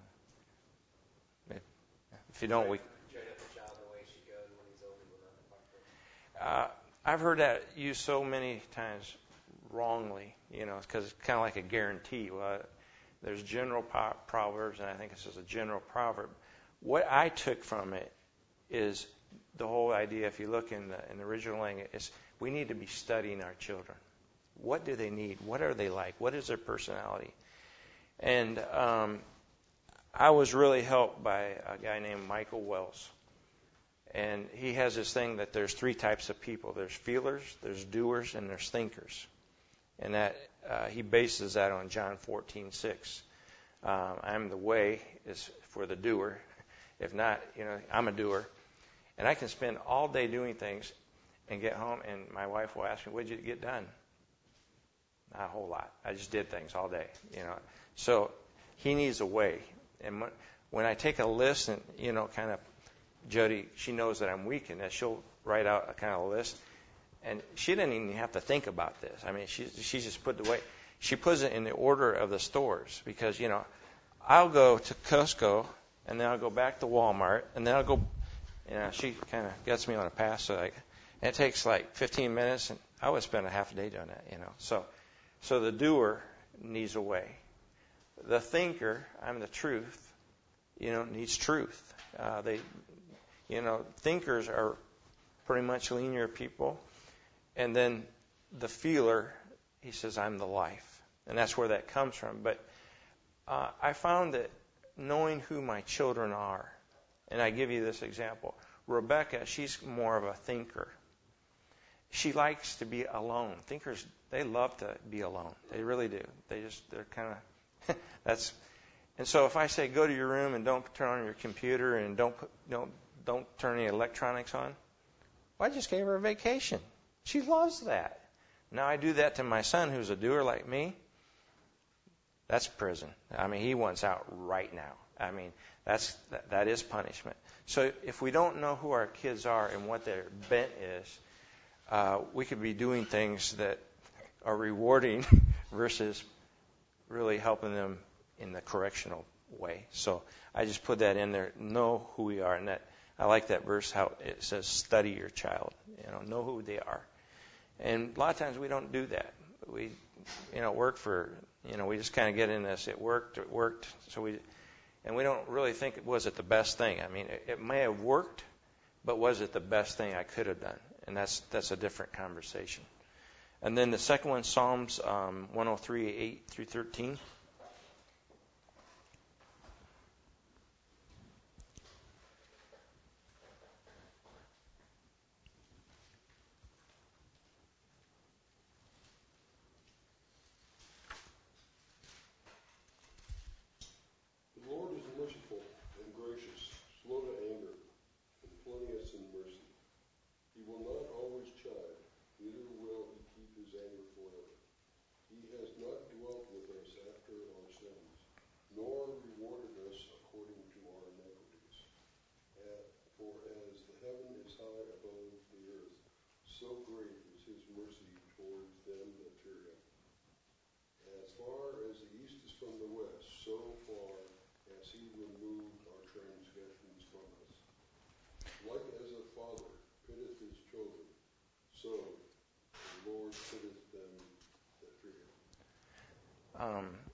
A: if you don't, we...
C: Train up a child in the way he should go, and when he's old, he will not depart from it.
A: Uh, I've heard that used so many times wrongly, you know, because it's kind of like a guarantee. Well, there's general po- proverbs, and I think this is a general proverb. What I took from it is the whole idea, if you look in the, in the original language, is we need to be studying our children. What do they need? What are they like? What is their personality? And um, I was really helped by a guy named Michael Wells. And he has this thing that there's three types of people. There's feelers, there's doers, and there's thinkers. And that uh, he bases that on John fourteen six. Um, I'm the way is for the doer. If not, you know, I'm a doer. And I can spend all day doing things and get home, and my wife will ask me, what did you get done? Not a whole lot. I just did things all day, you know. So he needs a way. And when I take a list and, you know, kind of, Jody, she knows that I'm weak in that. She'll write out a kind of list. And she didn't even have to think about this. I mean, she she just put the way. She puts it in the order of the stores because, you know, I'll go to Costco, and then I'll go back to Walmart, and then I'll go, you know, she kind of gets me on a pass. So like, and it takes like fifteen minutes, and I would spend a half a day doing that, you know. So, so the doer needs a way. The thinker, I'm the truth, you know, needs truth. Uh, they, you know, thinkers are pretty much linear people. And then the feeler, he says, I'm the life. And that's where that comes from. But uh, I found that knowing who my children are, and I give you this example. Rebecca, she's more of a thinker. She likes to be alone. Thinkers, they love to be alone. They really do. They just, they're kind of, that's, and so if I say go to your room and don't turn on your computer and don't put, don't don't turn any electronics on, well, I just gave her a vacation. She loves that. Now I do that to my son who's a doer like me. That's prison. I mean, he wants out right now. I mean, that's that, that is punishment. So if we don't know who our kids are and what their bent is, uh, we could be doing things that are rewarding versus really helping them in the correctional way. So I just put that in there. Know who we are, and that I like that verse how it says, "Study your child." You know, know who they are. And a lot of times we don't do that. We, you know, work for, you know, we just kind of get in this. It worked. It worked. So we, and we don't really think it was it the best thing. I mean, it, it may have worked, but was it the best thing I could have done? And that's that's a different conversation. And then the second one, Psalms um, one oh three, eight through thirteen.
J: The Lord is merciful and gracious, slow to anger, and plenteous in mercy. He will not always chide, neither will he keep his anger forever. He has not dwelt with us after our sins, nor rewarded us according to our iniquities. Uh, for as the heaven is high above the earth, so great is his mercy towards them that fear him. As far as the east is from the west, so far as he removed our transgressions from us. Like as a father pitteth his children, so the Lord pitteth them that fear him.
A: Um,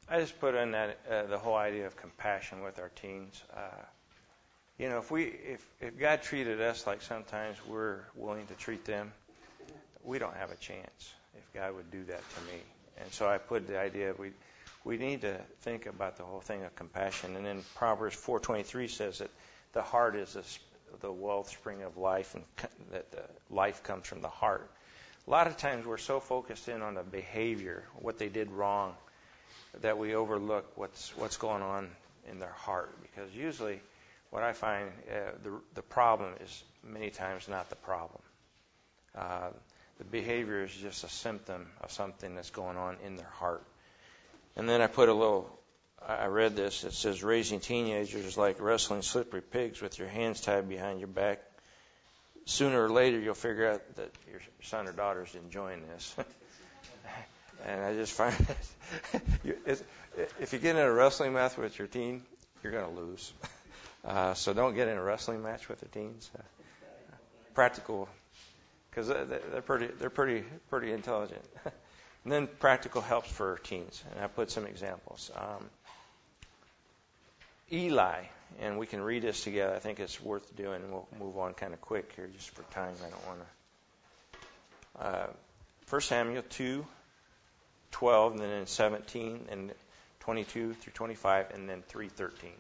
A: I just put in that uh, the whole idea of compassion with our teens. Uh, you know, if we if if God treated us like sometimes we're willing to treat them, we don't have a chance if God would do that to me. And so I put the idea we we need to think about the whole thing of compassion. And then Proverbs four twenty-three says that the heart is the, the wellspring of life, and that the life comes from the heart. A lot of times we're so focused in on the behavior, what they did wrong, that we overlook what's what's going on in their heart. Because usually what I find, uh, the the problem is many times not the problem. Uh, the behavior is just a symptom of something that's going on in their heart. And then I put a little, I read this, it says, raising teenagers is like wrestling slippery pigs with your hands tied behind your back. Sooner or later you'll figure out that your son or daughter is enjoying this. And I just find that if you get in a wrestling match with your teen, you're going to lose. Uh, so don't get in a wrestling match with the teens. Uh, practical, because they're pretty, they're pretty, pretty intelligent. And then practical helps for teens, and I put some examples. Um, Eli, and we can read this together. I think it's worth doing, and we'll move on kind of quick here just for time. I don't want to. Uh, First Samuel two, twelve, and then in seventeen, and twenty-two through twenty-five, and then three thirteen.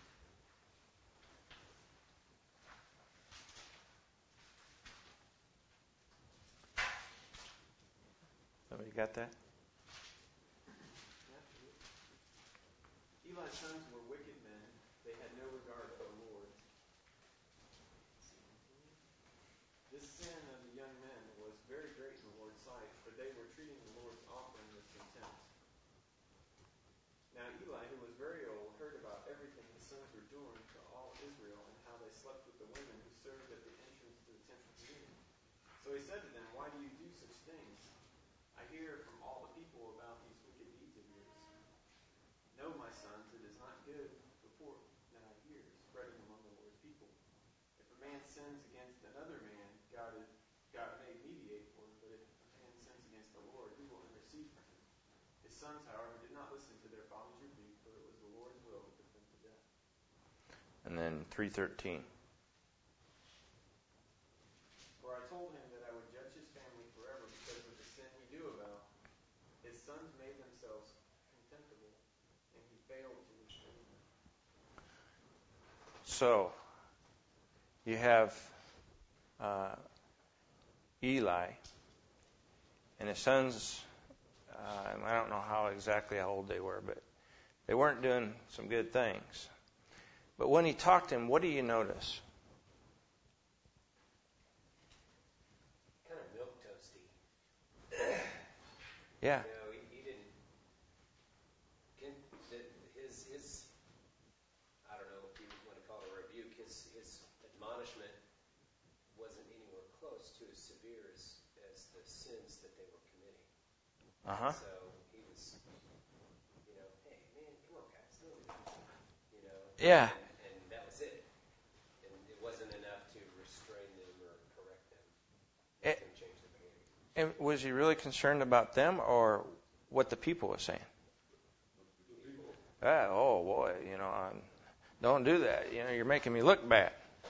A: Somebody got that?
B: Eli's sons were wicked men. They had no regard for the Lord. This sin of the young men was very great in the Lord's sight, for they were treating the Lord's offering with contempt. Now Eli, who was very old, heard about everything his sons were doing to all Israel, and how they slept with the women who served at the entrance to the temple community. So he said to them, "Why do you do such things? I hear from all the people about these wicked deeds of yours. No, my sons, it is not good report that I hear spreading among the Lord's people. If a man sins against another man, God is, God may mediate for him, but if a man sins against the Lord, who will intercede for him?" His sons, however, did not listen to their father's rebuke, for it was the Lord's will to put them to death.
A: And then three thirteen.
B: For I told him that I would judge his family forever because of the sin he knew about. His sons made themselves contemptible, and he failed to restrain them.
A: So, you have uh, Eli, and his sons, uh, and I don't know how exactly how old they were, but they weren't doing some good things. But when he talked to him, what do you notice?
C: Kind of milk toasty.
A: Yeah.
C: You know, he, he didn't. Can, his his. I don't know if you want to call it a rebuke. His his admonishment wasn't anywhere close to as severe as as the sins that they were committing.
A: Uh huh.
C: So he was, you know, hey man, come on guys, don't do that. You know.
A: Yeah.
C: And, and that was it. And it wasn't enough to restrain them or correct them.
A: It,
C: Nothing changed their behavior.
A: and was he really concerned about them or what the people were saying? Ah, oh boy, you know, I'm, don't do that. You know, you're making me look bad.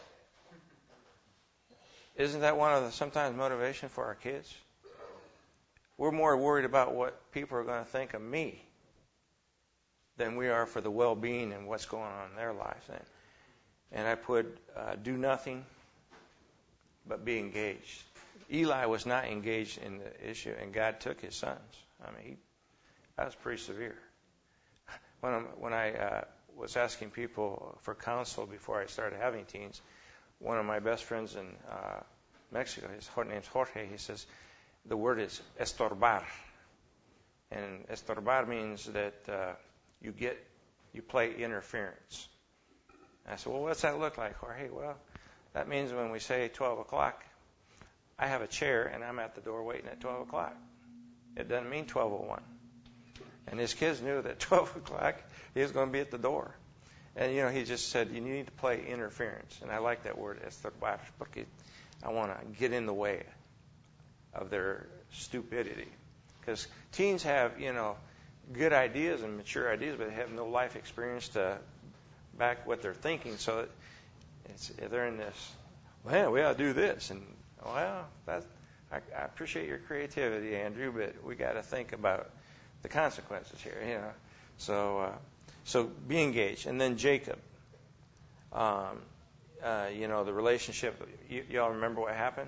A: Isn't that one of the sometimes motivation for our kids? We're more worried about what people are going to think of me than we are for the well-being and what's going on in their lives. And, and I put, uh, do nothing but be engaged. Eli was not engaged in the issue, and God took his sons. I mean, he, that was pretty severe. When, I'm, when I uh, was asking people for counsel before I started having teens, one of my best friends in uh, Mexico, his name's Jorge, he says, the word is estorbar. And estorbar means that uh, you get, you play interference. And I said, well, what's that look like, Jorge? Well, that means when we say twelve o'clock, I have a chair and I'm at the door waiting at twelve o'clock. It doesn't mean twelve oh one. And his kids knew that twelve o'clock he was going to be at the door. And, you know, he just said, you need to play interference. And I like that word, estorbar, porque I want to get in the way of their stupidity. Because teens have, you know, good ideas and mature ideas, but they have no life experience to back what they're thinking. So it's, they're in this, well, we ought to do this. And, well, that's, I, I appreciate your creativity, Andrew, but we got to think about the consequences here, you know. So, uh, so be engaged. And then Jacob, um, uh, you know, the relationship. Y- y'all remember what happened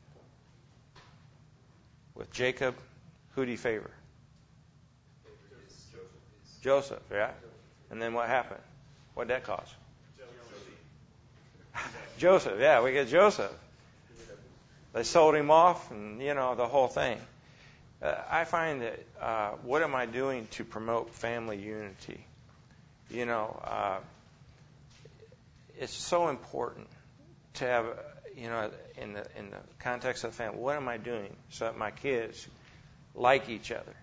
A: with Jacob? Who do you favor? Joseph, yeah. And then what happened? What did that cause? Joseph, yeah, we get Joseph. They sold him off, and you know the whole thing. Uh, I find that uh, what am I doing to promote family unity? You know, uh, it's so important to have, you know, in the in the context of the family, what am I doing so that my kids like each other?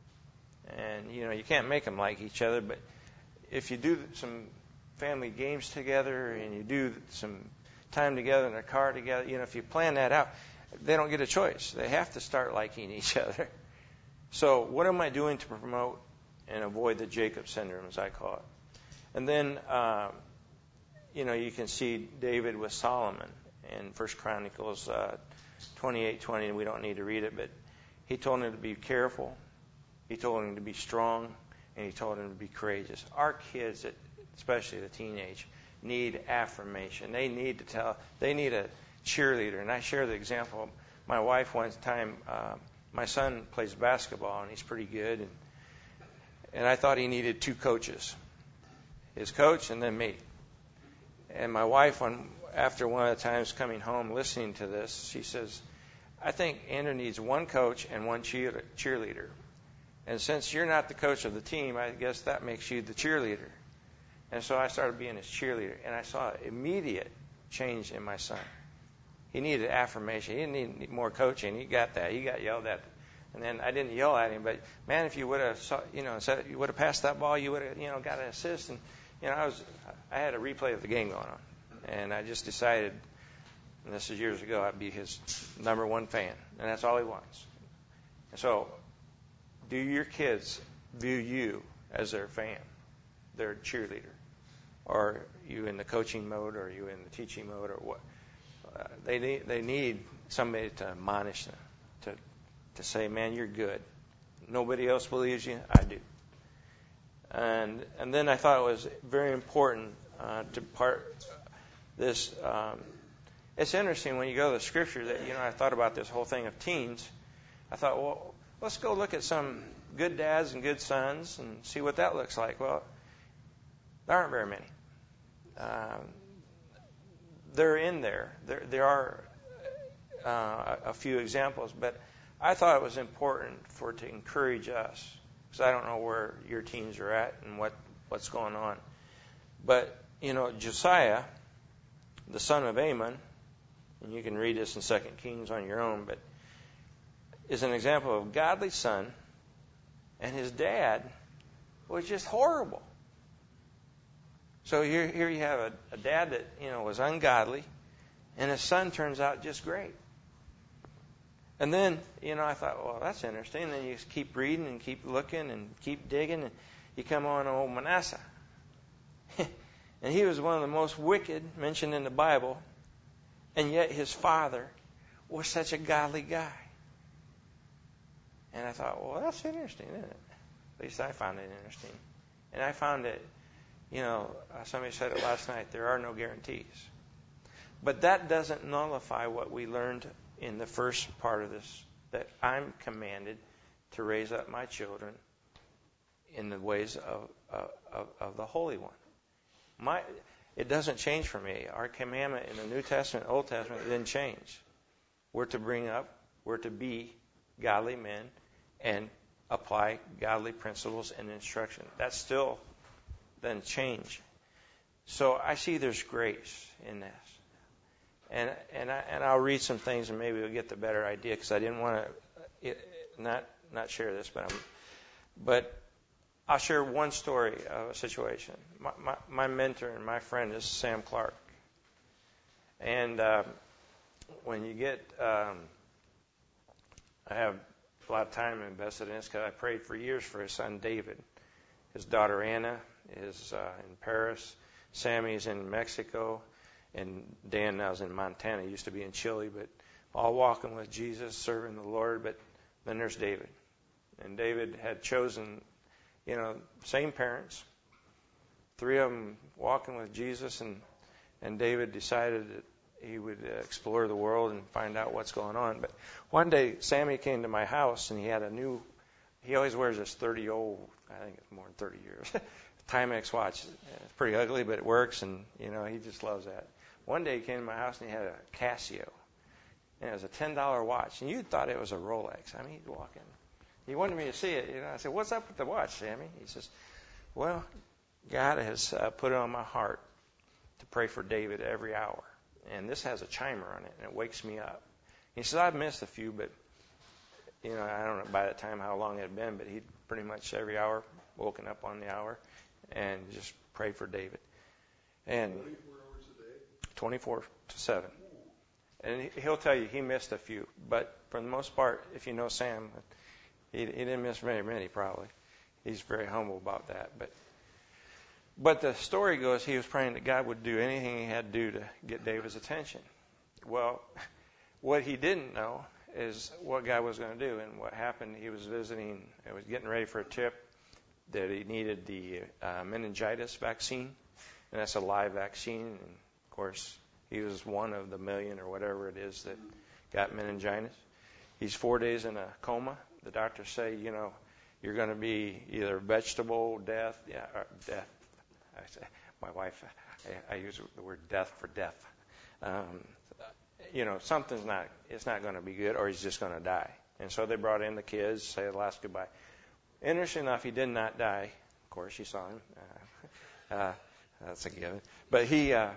A: And you know, you can't make them like each other, but if you do some family games together and you do some time together in a car together, you know, if you plan that out, they don't get a choice. They have to start liking each other. So what am I doing to promote and avoid the Jacob syndrome, as I call it? And then, um, you know, you can see David with Solomon in First Chronicles uh, twenty-eight twenty, and we don't need to read it, but he told him to be careful, he told him to be strong, and he told him to be courageous. Our kids, especially the teenage, need affirmation. They need to tell, they need a cheerleader. And I share the example. My wife one time, uh, my son plays basketball, and he's pretty good, and, and I thought he needed two coaches, his coach and then me. And my wife, when, after one of the times coming home listening to this, she says, I think Andrew needs one coach and one cheer- cheerleader. And since you're not the coach of the team, I guess that makes you the cheerleader. And so I started being his cheerleader, and I saw immediate change in my son. He needed affirmation. He didn't need more coaching. He got that. He got yelled at. And then I didn't yell at him, but man, if you would have, you know, said you would have passed that ball, you would have, you know, got an assist. And you know, I was, I had a replay of the game going on, and I just decided, and this is years ago, I'd be his number one fan, and that's all he wants. And so, do your kids view you as their fan, their cheerleader, or are you in the coaching mode, or are you in the teaching mode, or what? Uh, they need they need somebody to admonish them, to to say, man, you're good. Nobody else believes you, I do. And and then I thought it was very important uh, to part this. Um, it's interesting when you go to the scripture that, you know, I thought about this whole thing of teens. I thought, well, let's go look at some good dads and good sons and see what that looks like. Well, there aren't very many. Um, they're in there. There, there are uh, a few examples, but I thought it was important for to encourage us, because I don't know where your teens are at and what, what's going on. But, you know, Josiah, the son of Ammon, and you can read this in Second Kings on your own, but is an example of a godly son, and his dad was just horrible. So here, here you have a, a dad that, you know, was ungodly, and his son turns out just great. And then, you know, I thought, well, that's interesting. And then you just keep reading and keep looking and keep digging, and you come on to old Manasseh. And he was one of the most wicked mentioned in the Bible, and yet his father was such a godly guy. And I thought, well, that's interesting, isn't it? At least I found it interesting. And I found it, you know, somebody said it last night, there are no guarantees. But that doesn't nullify what we learned in the first part of this, that I'm commanded to raise up my children in the ways of, of, of the Holy One. My, it doesn't change for me. Our commandment in the New Testament, Old Testament, it didn't change. We're to bring up, we're to be godly men and apply godly principles and instruction. That still doesn't change. So I see there's grace in this. And and I and I'll read some things and maybe we'll get the better idea, because I didn't want to not not share this, but I'm, but I'll share one story of a situation. My my, my mentor and my friend is Sam Clark, and uh, when you get um, I have a lot of time invested in this because I prayed for years for his son David. His daughter Anna is uh, in Paris. Sammy's in Mexico. And Dan now's in Montana. He used to be in Chile, but all walking with Jesus, serving the Lord. But then there's David. And David had chosen, you know, same parents, three of them walking with Jesus, and, and David decided that he would explore the world and find out what's going on. But one day, Sammy came to my house, and he had a new, he always wears this thirty-old, I think it's more than thirty years, Timex watch. It's pretty ugly, but it works, and, you know, he just loves that. One day he came to my house, and he had a Casio, and it was a ten dollar watch, and you thought it was a Rolex. I mean, he'd walk in. He wanted me to see it. You know, I said, "What's up with the watch, Sammy?" He says, "Well, God has uh, put it on my heart to pray for David every hour, and this has a chimer on it, and it wakes me up." He says, "I've missed a few, but you know, I don't know by that time how long it had been, but he'd pretty much every hour woken up on the hour and just prayed for David, and
J: twenty-four hours a day,
A: twenty-four to seven." And he'll tell you he missed a few, but for the most part, if you know Sam, he, he didn't miss very many probably. He's very humble about that. But but the story goes he was praying that God would do anything he had to do to get David's attention. Well, what he didn't know is what God was going to do. And what happened, he was visiting, he was getting ready for a trip, that he needed the uh, meningitis vaccine. And that's a live vaccine. And, of course, he was one of the million or whatever it is that got meningitis. He's four days in a coma. The doctors say, you know, you're going to be either vegetable death, yeah, or death. I say, my wife, I, I use the word death for death. Um, you know, something's not, it's not going to be good, or he's just going to die. And so they brought in the kids, say the last goodbye. Interesting enough, he did not die. Of course, you saw him. Uh, uh, that's a given. But he, uh,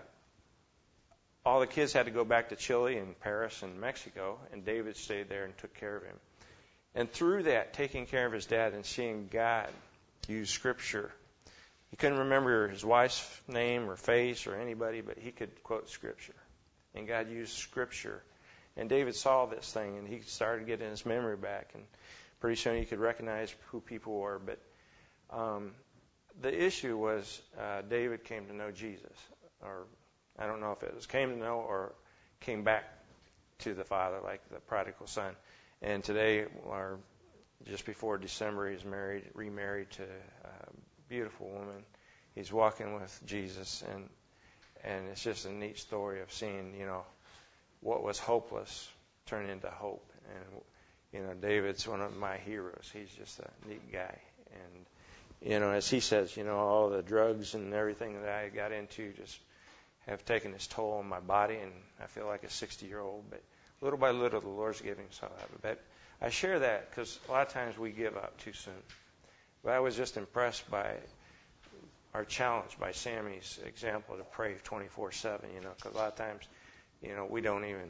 A: all the kids had to go back to Chile and Paris and Mexico, and David stayed there and took care of him. And through that, taking care of his dad and seeing God use Scripture, he couldn't remember his wife's name or face or anybody, but he could quote Scripture. And God used Scripture. And David saw this thing, and he started getting his memory back. And pretty soon he could recognize who people were. But um, the issue was uh, David came to know Jesus. Or I don't know if it was came to know or came back to the Father like the prodigal son. And today, or just before December, he's married, remarried to a beautiful woman. He's walking with Jesus, and and it's just a neat story of seeing, you know, what was hopeless turn into hope. And you know, David's one of my heroes. He's just a neat guy. And you know, as he says, you know, all the drugs and everything that I got into just have taken its toll on my body, and I feel like a sixty-year-old. But little by little, the Lord's giving some of it. But I share that because a lot of times we give up too soon. But I was just impressed by our challenge, by Sammy's example to pray twenty-four seven, you know, because a lot of times, you know, we don't even,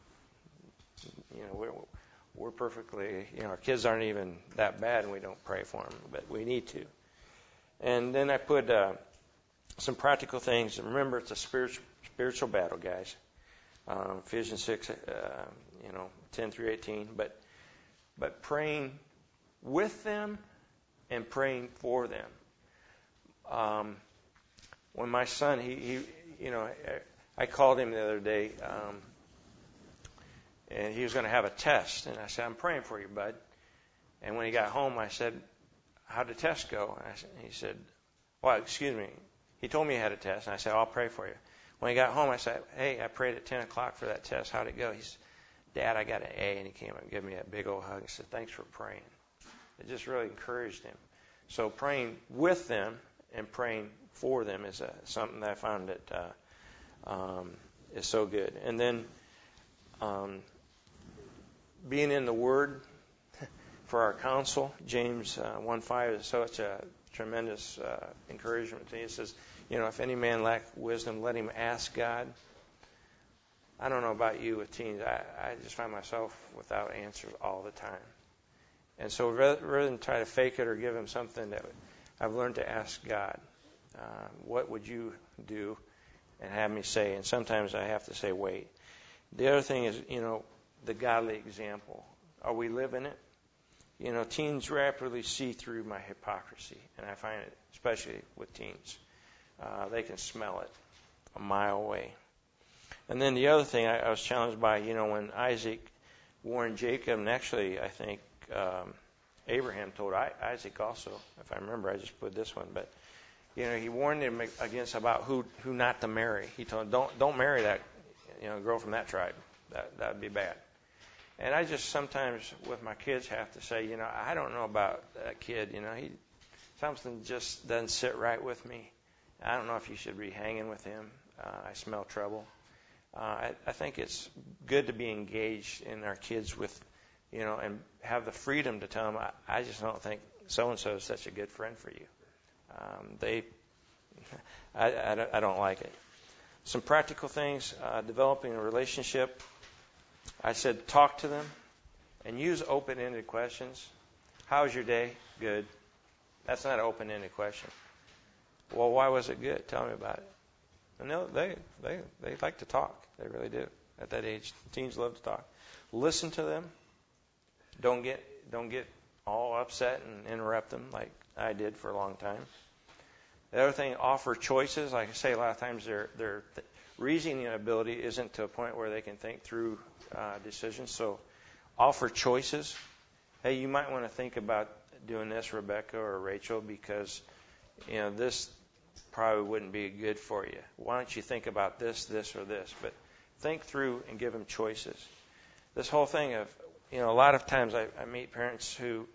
A: you know, we're, we're perfectly, you know, our kids aren't even that bad and we don't pray for them, but we need to. And then I put uh, some practical things. Remember, it's a spiritual, spiritual battle, guys. Um, Ephesians six, uh, you know, ten through eighteen, but but praying with them and praying for them. Um, when my son, he, he, you know, I called him the other day, um, and he was going to have a test, and I said, "I'm praying for you, bud." And when he got home, I said, "How'd the test go?" And I said, he said, "Well, excuse me." He told me he had a test, and I said, "I'll pray for you." When he got home, I said, "Hey, I prayed at ten o'clock for that test. How'd it go?" He said, "Dad, I got an A." And he came up and gave me a big old hug and said, "Thanks for praying." It just really encouraged him. So praying with them and praying for them is a, something that I found that uh, um, is so good. And then um, being in the Word for our counsel, James uh, one five is such a tremendous uh, encouragement to me. It says, you know, if any man lack wisdom, let him ask God. I don't know about you with teens. I, I just find myself without answers all the time. And so rather, rather than try to fake it or give him something, that I've learned to ask God, uh, what would you do, and have me say. And sometimes I have to say, wait. The other thing is, you know, the godly example. Are we living it? you know, teens rapidly see through my hypocrisy, and I find it, especially with teens, uh, they can smell it a mile away. And then the other thing I, I was challenged by, you know, when Isaac warned Jacob, and actually I think um, Abraham told I, Isaac also, if I remember, I just put this one, but you know, he warned him against about who who not to marry. He told him, don't don't marry that, you know, girl from that tribe. That that would be bad. And I just sometimes with my kids have to say, you know, I don't know about that kid. You know, he something just doesn't sit right with me. I don't know if you should be hanging with him. Uh, I smell trouble. Uh, I, I think it's good to be engaged in our kids with, you know, and have the freedom to tell them, I, I just don't think so-and-so is such a good friend for you. Um, they, I, I, don't, I don't like it. Some practical things, uh, developing a relationship. I said talk to them and use open-ended questions. How's your day? Good. That's not an open-ended question. Well, why was it good? Tell me about it. And they they they like to talk. They really do. At that age, teens love to talk. Listen to them. Don't get don't get all upset and interrupt them like I did for a long time. The other thing, offer choices. Like I say, a lot of times their their reasoning ability isn't to a point where they can think through uh, decisions. So offer choices. Hey, you might want to think about doing this, Rebecca or Rachel, because you know this probably wouldn't be good for you. Why don't you think about this, this, or this? But think through and give them choices. This whole thing of, you know, a lot of times I, I meet parents who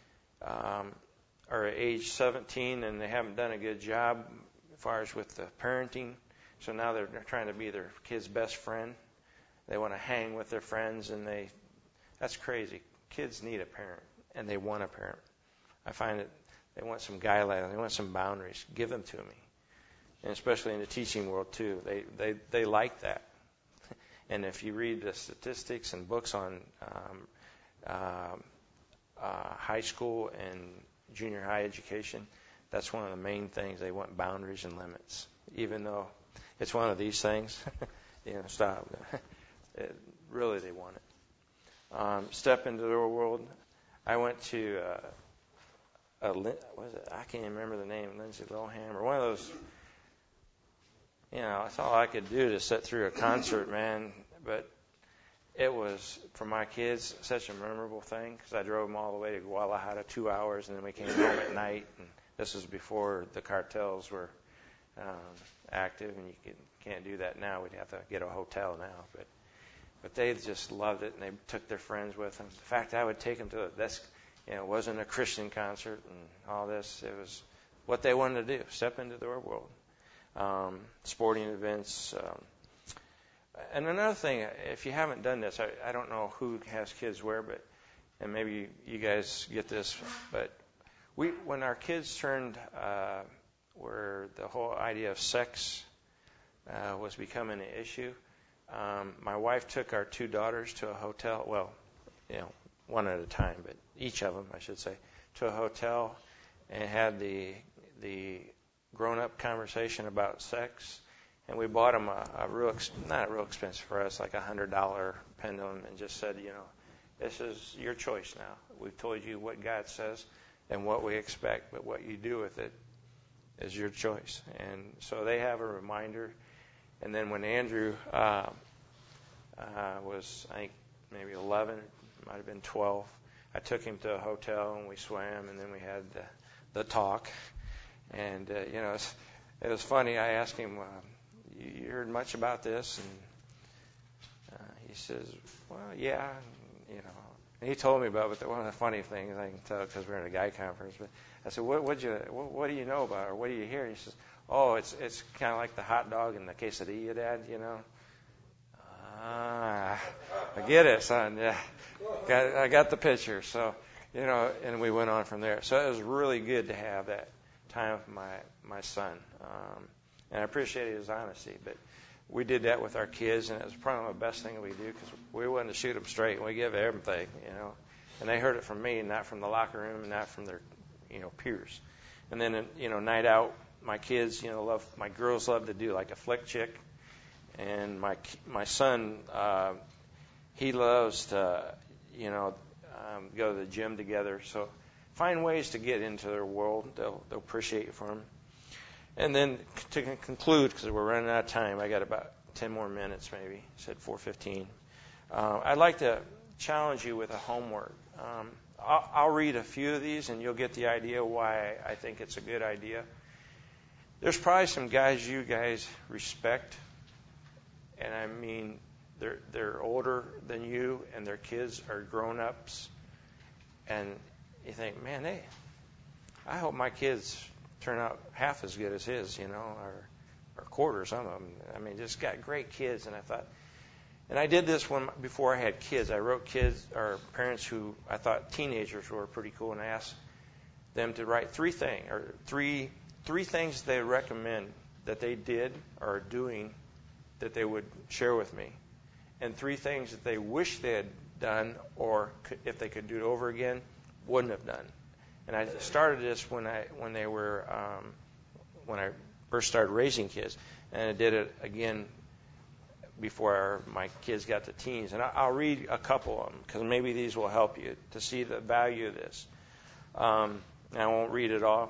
A: um, are age seventeen and they haven't done a good job as far as with the parenting. So now they're, they're trying to be their kid's best friend. They want to hang with their friends, and they that's crazy. Kids need a parent, and they want a parent. I find that they want some guidelines. They want some boundaries. Give them to me. And especially in the teaching world, too. They they, they like that. And if you read the statistics and books on um, uh, uh, high school and junior high education, that's one of the main things. They want boundaries and limits. Even though it's one of these things, you know, stop. It, really, they want it. Um, step into their world. I went to, uh, a, what was it? I can't even remember the name, Lindsay Lohan, or one of those. You know, that's all I could do to sit through a concert, man. But it was, for my kids, such a memorable thing because I drove them all the way to Guadalajara, two hours, and then we came home at night. And this was before the cartels were um, active, and you can, can't do that now. We'd have to get a hotel now. But but they just loved it, and they took their friends with them. In fact, I would take them to a, that's, you know, it wasn't a Christian concert and all this. It was what they wanted to do, step into their world. Um, sporting events. Um, and another thing, if you haven't done this, I, I don't know who has kids where, but and maybe you guys get this, but we when our kids turned uh, where the whole idea of sex uh, was becoming an issue, um, my wife took our two daughters to a hotel. Well, you know, one at a time, but each of them, I should say, to a hotel and had the the grown-up conversation about sex, and we bought them a, a real, ex- not real expensive for us, like a hundred dollar pendulum, and just said, you know, this is your choice now. We've told you what God says and what we expect, but what you do with it is your choice. And so they have a reminder. And then when Andrew uh, uh, was, I think, maybe eleven, might have been twelve, I took him to a hotel and we swam, and then we had the, the talk. And, uh, you know, it's, it was funny. I asked him, uh, you, you heard much about this? And uh, he says, well, yeah, you know. And he told me about it, but one of the funny things, I can tell because we're in a guy conference, but I said, what, what'd you, what, what do you know about it, or what do you hear? He says, oh, it's it's kind of like the hot dog and the quesadilla, Dad, you know. Ah, I get it, son. Yeah, got, I got the picture. So, you know, and we went on from there. So it was really good to have that time with my my son, um, and I appreciated his honesty. But we did that with our kids, and it was probably the best thing we do because we wanted to shoot them straight, and we give everything, you know. And they heard it from me, not from the locker room, and not from their, you know, peers. And then, you know, night out, my kids, you know, love my girls love to do like a flick chick, and my my son, uh, he loves to, you know. um, go to the gym together. So find ways to get into their world. They'll, they'll appreciate you for them. And then to conclude, because we're running out of time, I got about ten more minutes maybe. I said four fifteen. Uh, I'd like to challenge you with a homework. Um, I'll, I'll read a few of these, and you'll get the idea why I think it's a good idea. There's probably some guys you guys respect, and I mean they're they're older than you, and their kids are grown-ups, and you think, man, they, I hope my kids turn out half as good as his, you know, or or quarter, some of them. I mean, just got great kids, and I thought, and I did this when before I had kids. I wrote kids or parents who I thought teenagers were pretty cool, and I asked them to write three things or three three things they recommend that they did or are doing that they would share with me, and three things that they wish they had done or could, if they could do it over again, wouldn't have done. And I started this when I when they were um, when I first started raising kids, and I did it again before my kids got to teens. And I'll read a couple of them because maybe these will help you to see the value of this. Um, and I won't read it all.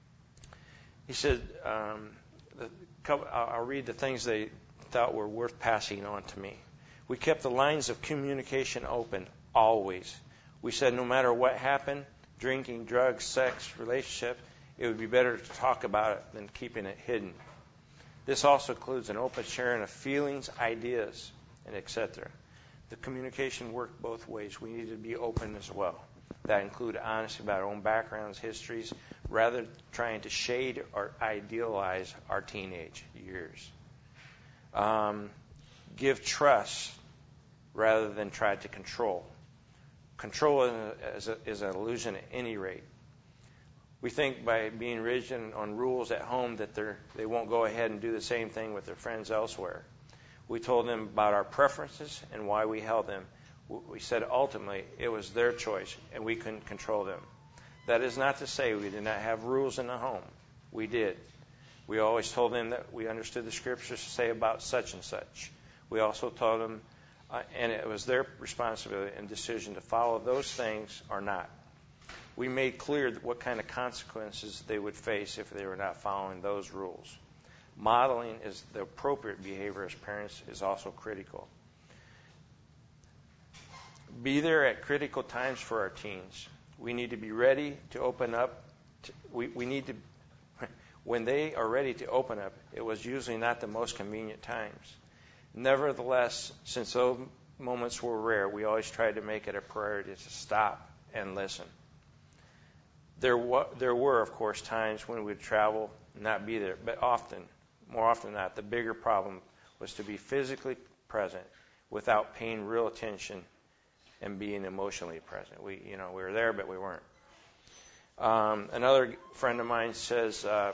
A: He said, um, the couple, I'll read the things they thought were worth passing on to me. We kept the lines of communication open always. We said no matter what happened, drinking, drugs, sex, relationship, it would be better to talk about it than keeping it hidden. This also includes an open sharing of feelings, ideas, and et cetera. The communication worked both ways. We needed to be open as well. That included honesty about our own backgrounds, histories, rather than trying to shade or idealize our teenage years. Um, give trust rather than try to control. Control is, a, is an illusion at any rate. We think by being rigid on rules at home that they're, they won't go ahead and do the same thing with their friends elsewhere. We told them about our preferences and why we held them. We said ultimately it was their choice and we couldn't control them. That is not to say we did not have rules in the home. We did. We always told them that we understood the scriptures to say about such and such. We also told them, uh, and it was their responsibility and decision to follow those things or not. We made clear what kind of consequences they would face if they were not following those rules. Modeling is the appropriate behavior as parents is also critical. Be there at critical times for our teens. We need to be ready to open up. To, we, we need to, when they are ready to open up, it was usually not the most convenient times. Nevertheless, since those moments were rare, we always tried to make it a priority to stop and listen. There, wa- there were, of course, times when we would travel and not be there, but often, more often than not, the bigger problem was to be physically present without paying real attention and being emotionally present. We, you know, we were there, but we weren't. Um, another friend of mine says uh,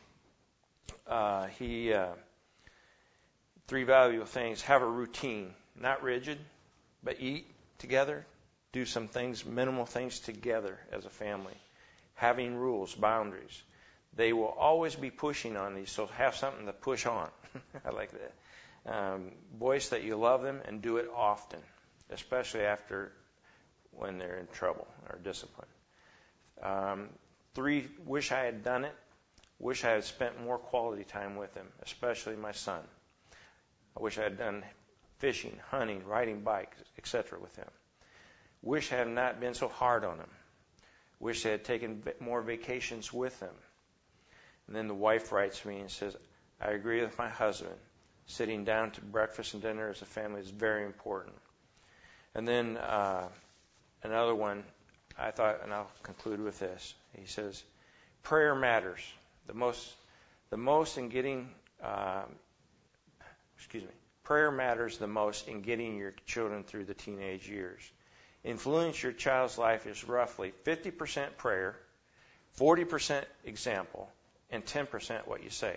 A: uh, he uh, three valuable things: have a routine, not rigid, but eat together, do some things, minimal things together as a family. Having rules, boundaries. They will always be pushing on these, so have something to push on. I like that. Um, voice that you love them and do it often, especially after when they're in trouble or discipline. Um, three, wish I had done it. Wish I had spent more quality time with them, especially my son. I wish I had done fishing, hunting, riding bikes, et cetera with him. Wish I had not been so hard on him. Wish they had taken more vacations with them. And then the wife writes me and says, I agree with my husband. Sitting down to breakfast and dinner as a family is very important. And then uh, another one, I thought, and I'll conclude with this. He says, prayer matters. The most, the most in getting, uh, excuse me, prayer matters the most in getting your children through the teenage years. Influence your child's life is roughly fifty percent prayer, forty percent example, and ten percent what you say.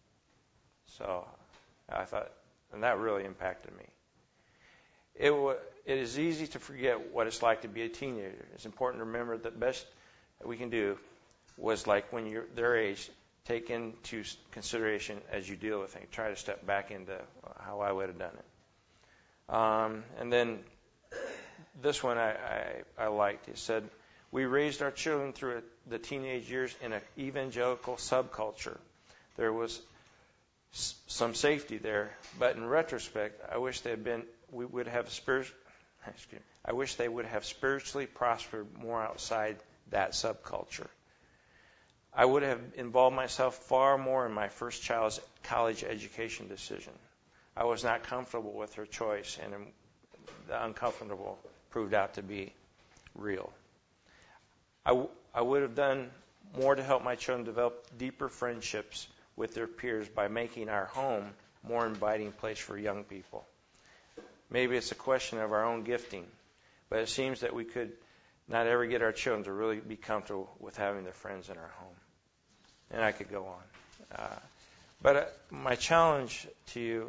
A: So I thought, and that really impacted me. It, w- it is easy to forget what it's like to be a teenager. It's important to remember that the best that we can do was like when you're their age, take into consideration as you deal with it. Try to step back into how I would have done it. Um, and then this one I, I, I liked. It said, we raised our children through the teenage years in an evangelical subculture. There was s- some safety there, but in retrospect, I wish they had been. We would have spirit. Excuse me, I wish they would have spiritually prospered more outside that subculture. I would have involved myself far more in my first child's college education decision. I was not comfortable with her choice, and the uncomfortable proved out to be real. I, w- I would have done more to help my children develop deeper friendships with their peers by making our home a more inviting place for young people. Maybe it's a question of our own gifting, but it seems that we could not ever get our children to really be comfortable with having their friends in our home. And I could go on. Uh, but uh, my challenge to you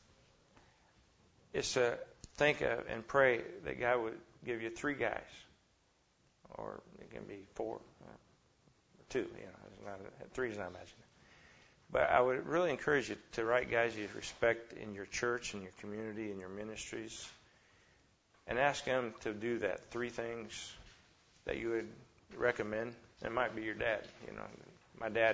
A: is to think of and pray that God would give you three guys, or it can be four, or two. You know, it's not, three is not imaginable. But I would really encourage you to write guys you respect in your church, in your community, in your ministries, and ask them to do that. Three things that you would recommend. It might be your dad. You know, my dad.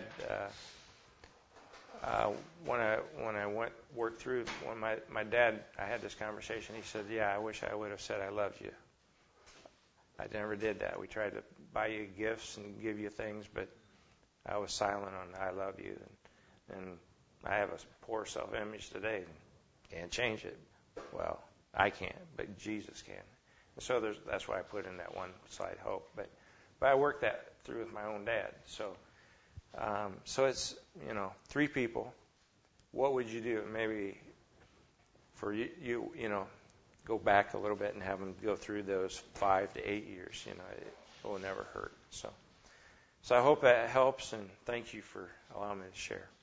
A: Uh, uh, when I when I went worked through when my my dad, I had this conversation. He said, "Yeah, I wish I would have said I loved you. I never did that. We tried to buy you gifts and give you things, but I was silent on I love you." And, And I have a poor self-image today. Can't change it. Well, I can't, but Jesus can. And so there's, that's why I put in that one slide, hope. But but I worked that through with my own dad. So um, so it's, you know, three people. What would you do? Maybe for you, you, you know, go back a little bit and have them go through those five to eight years. You know, it will never hurt. So so I hope that helps, and thank you for allowing me to share.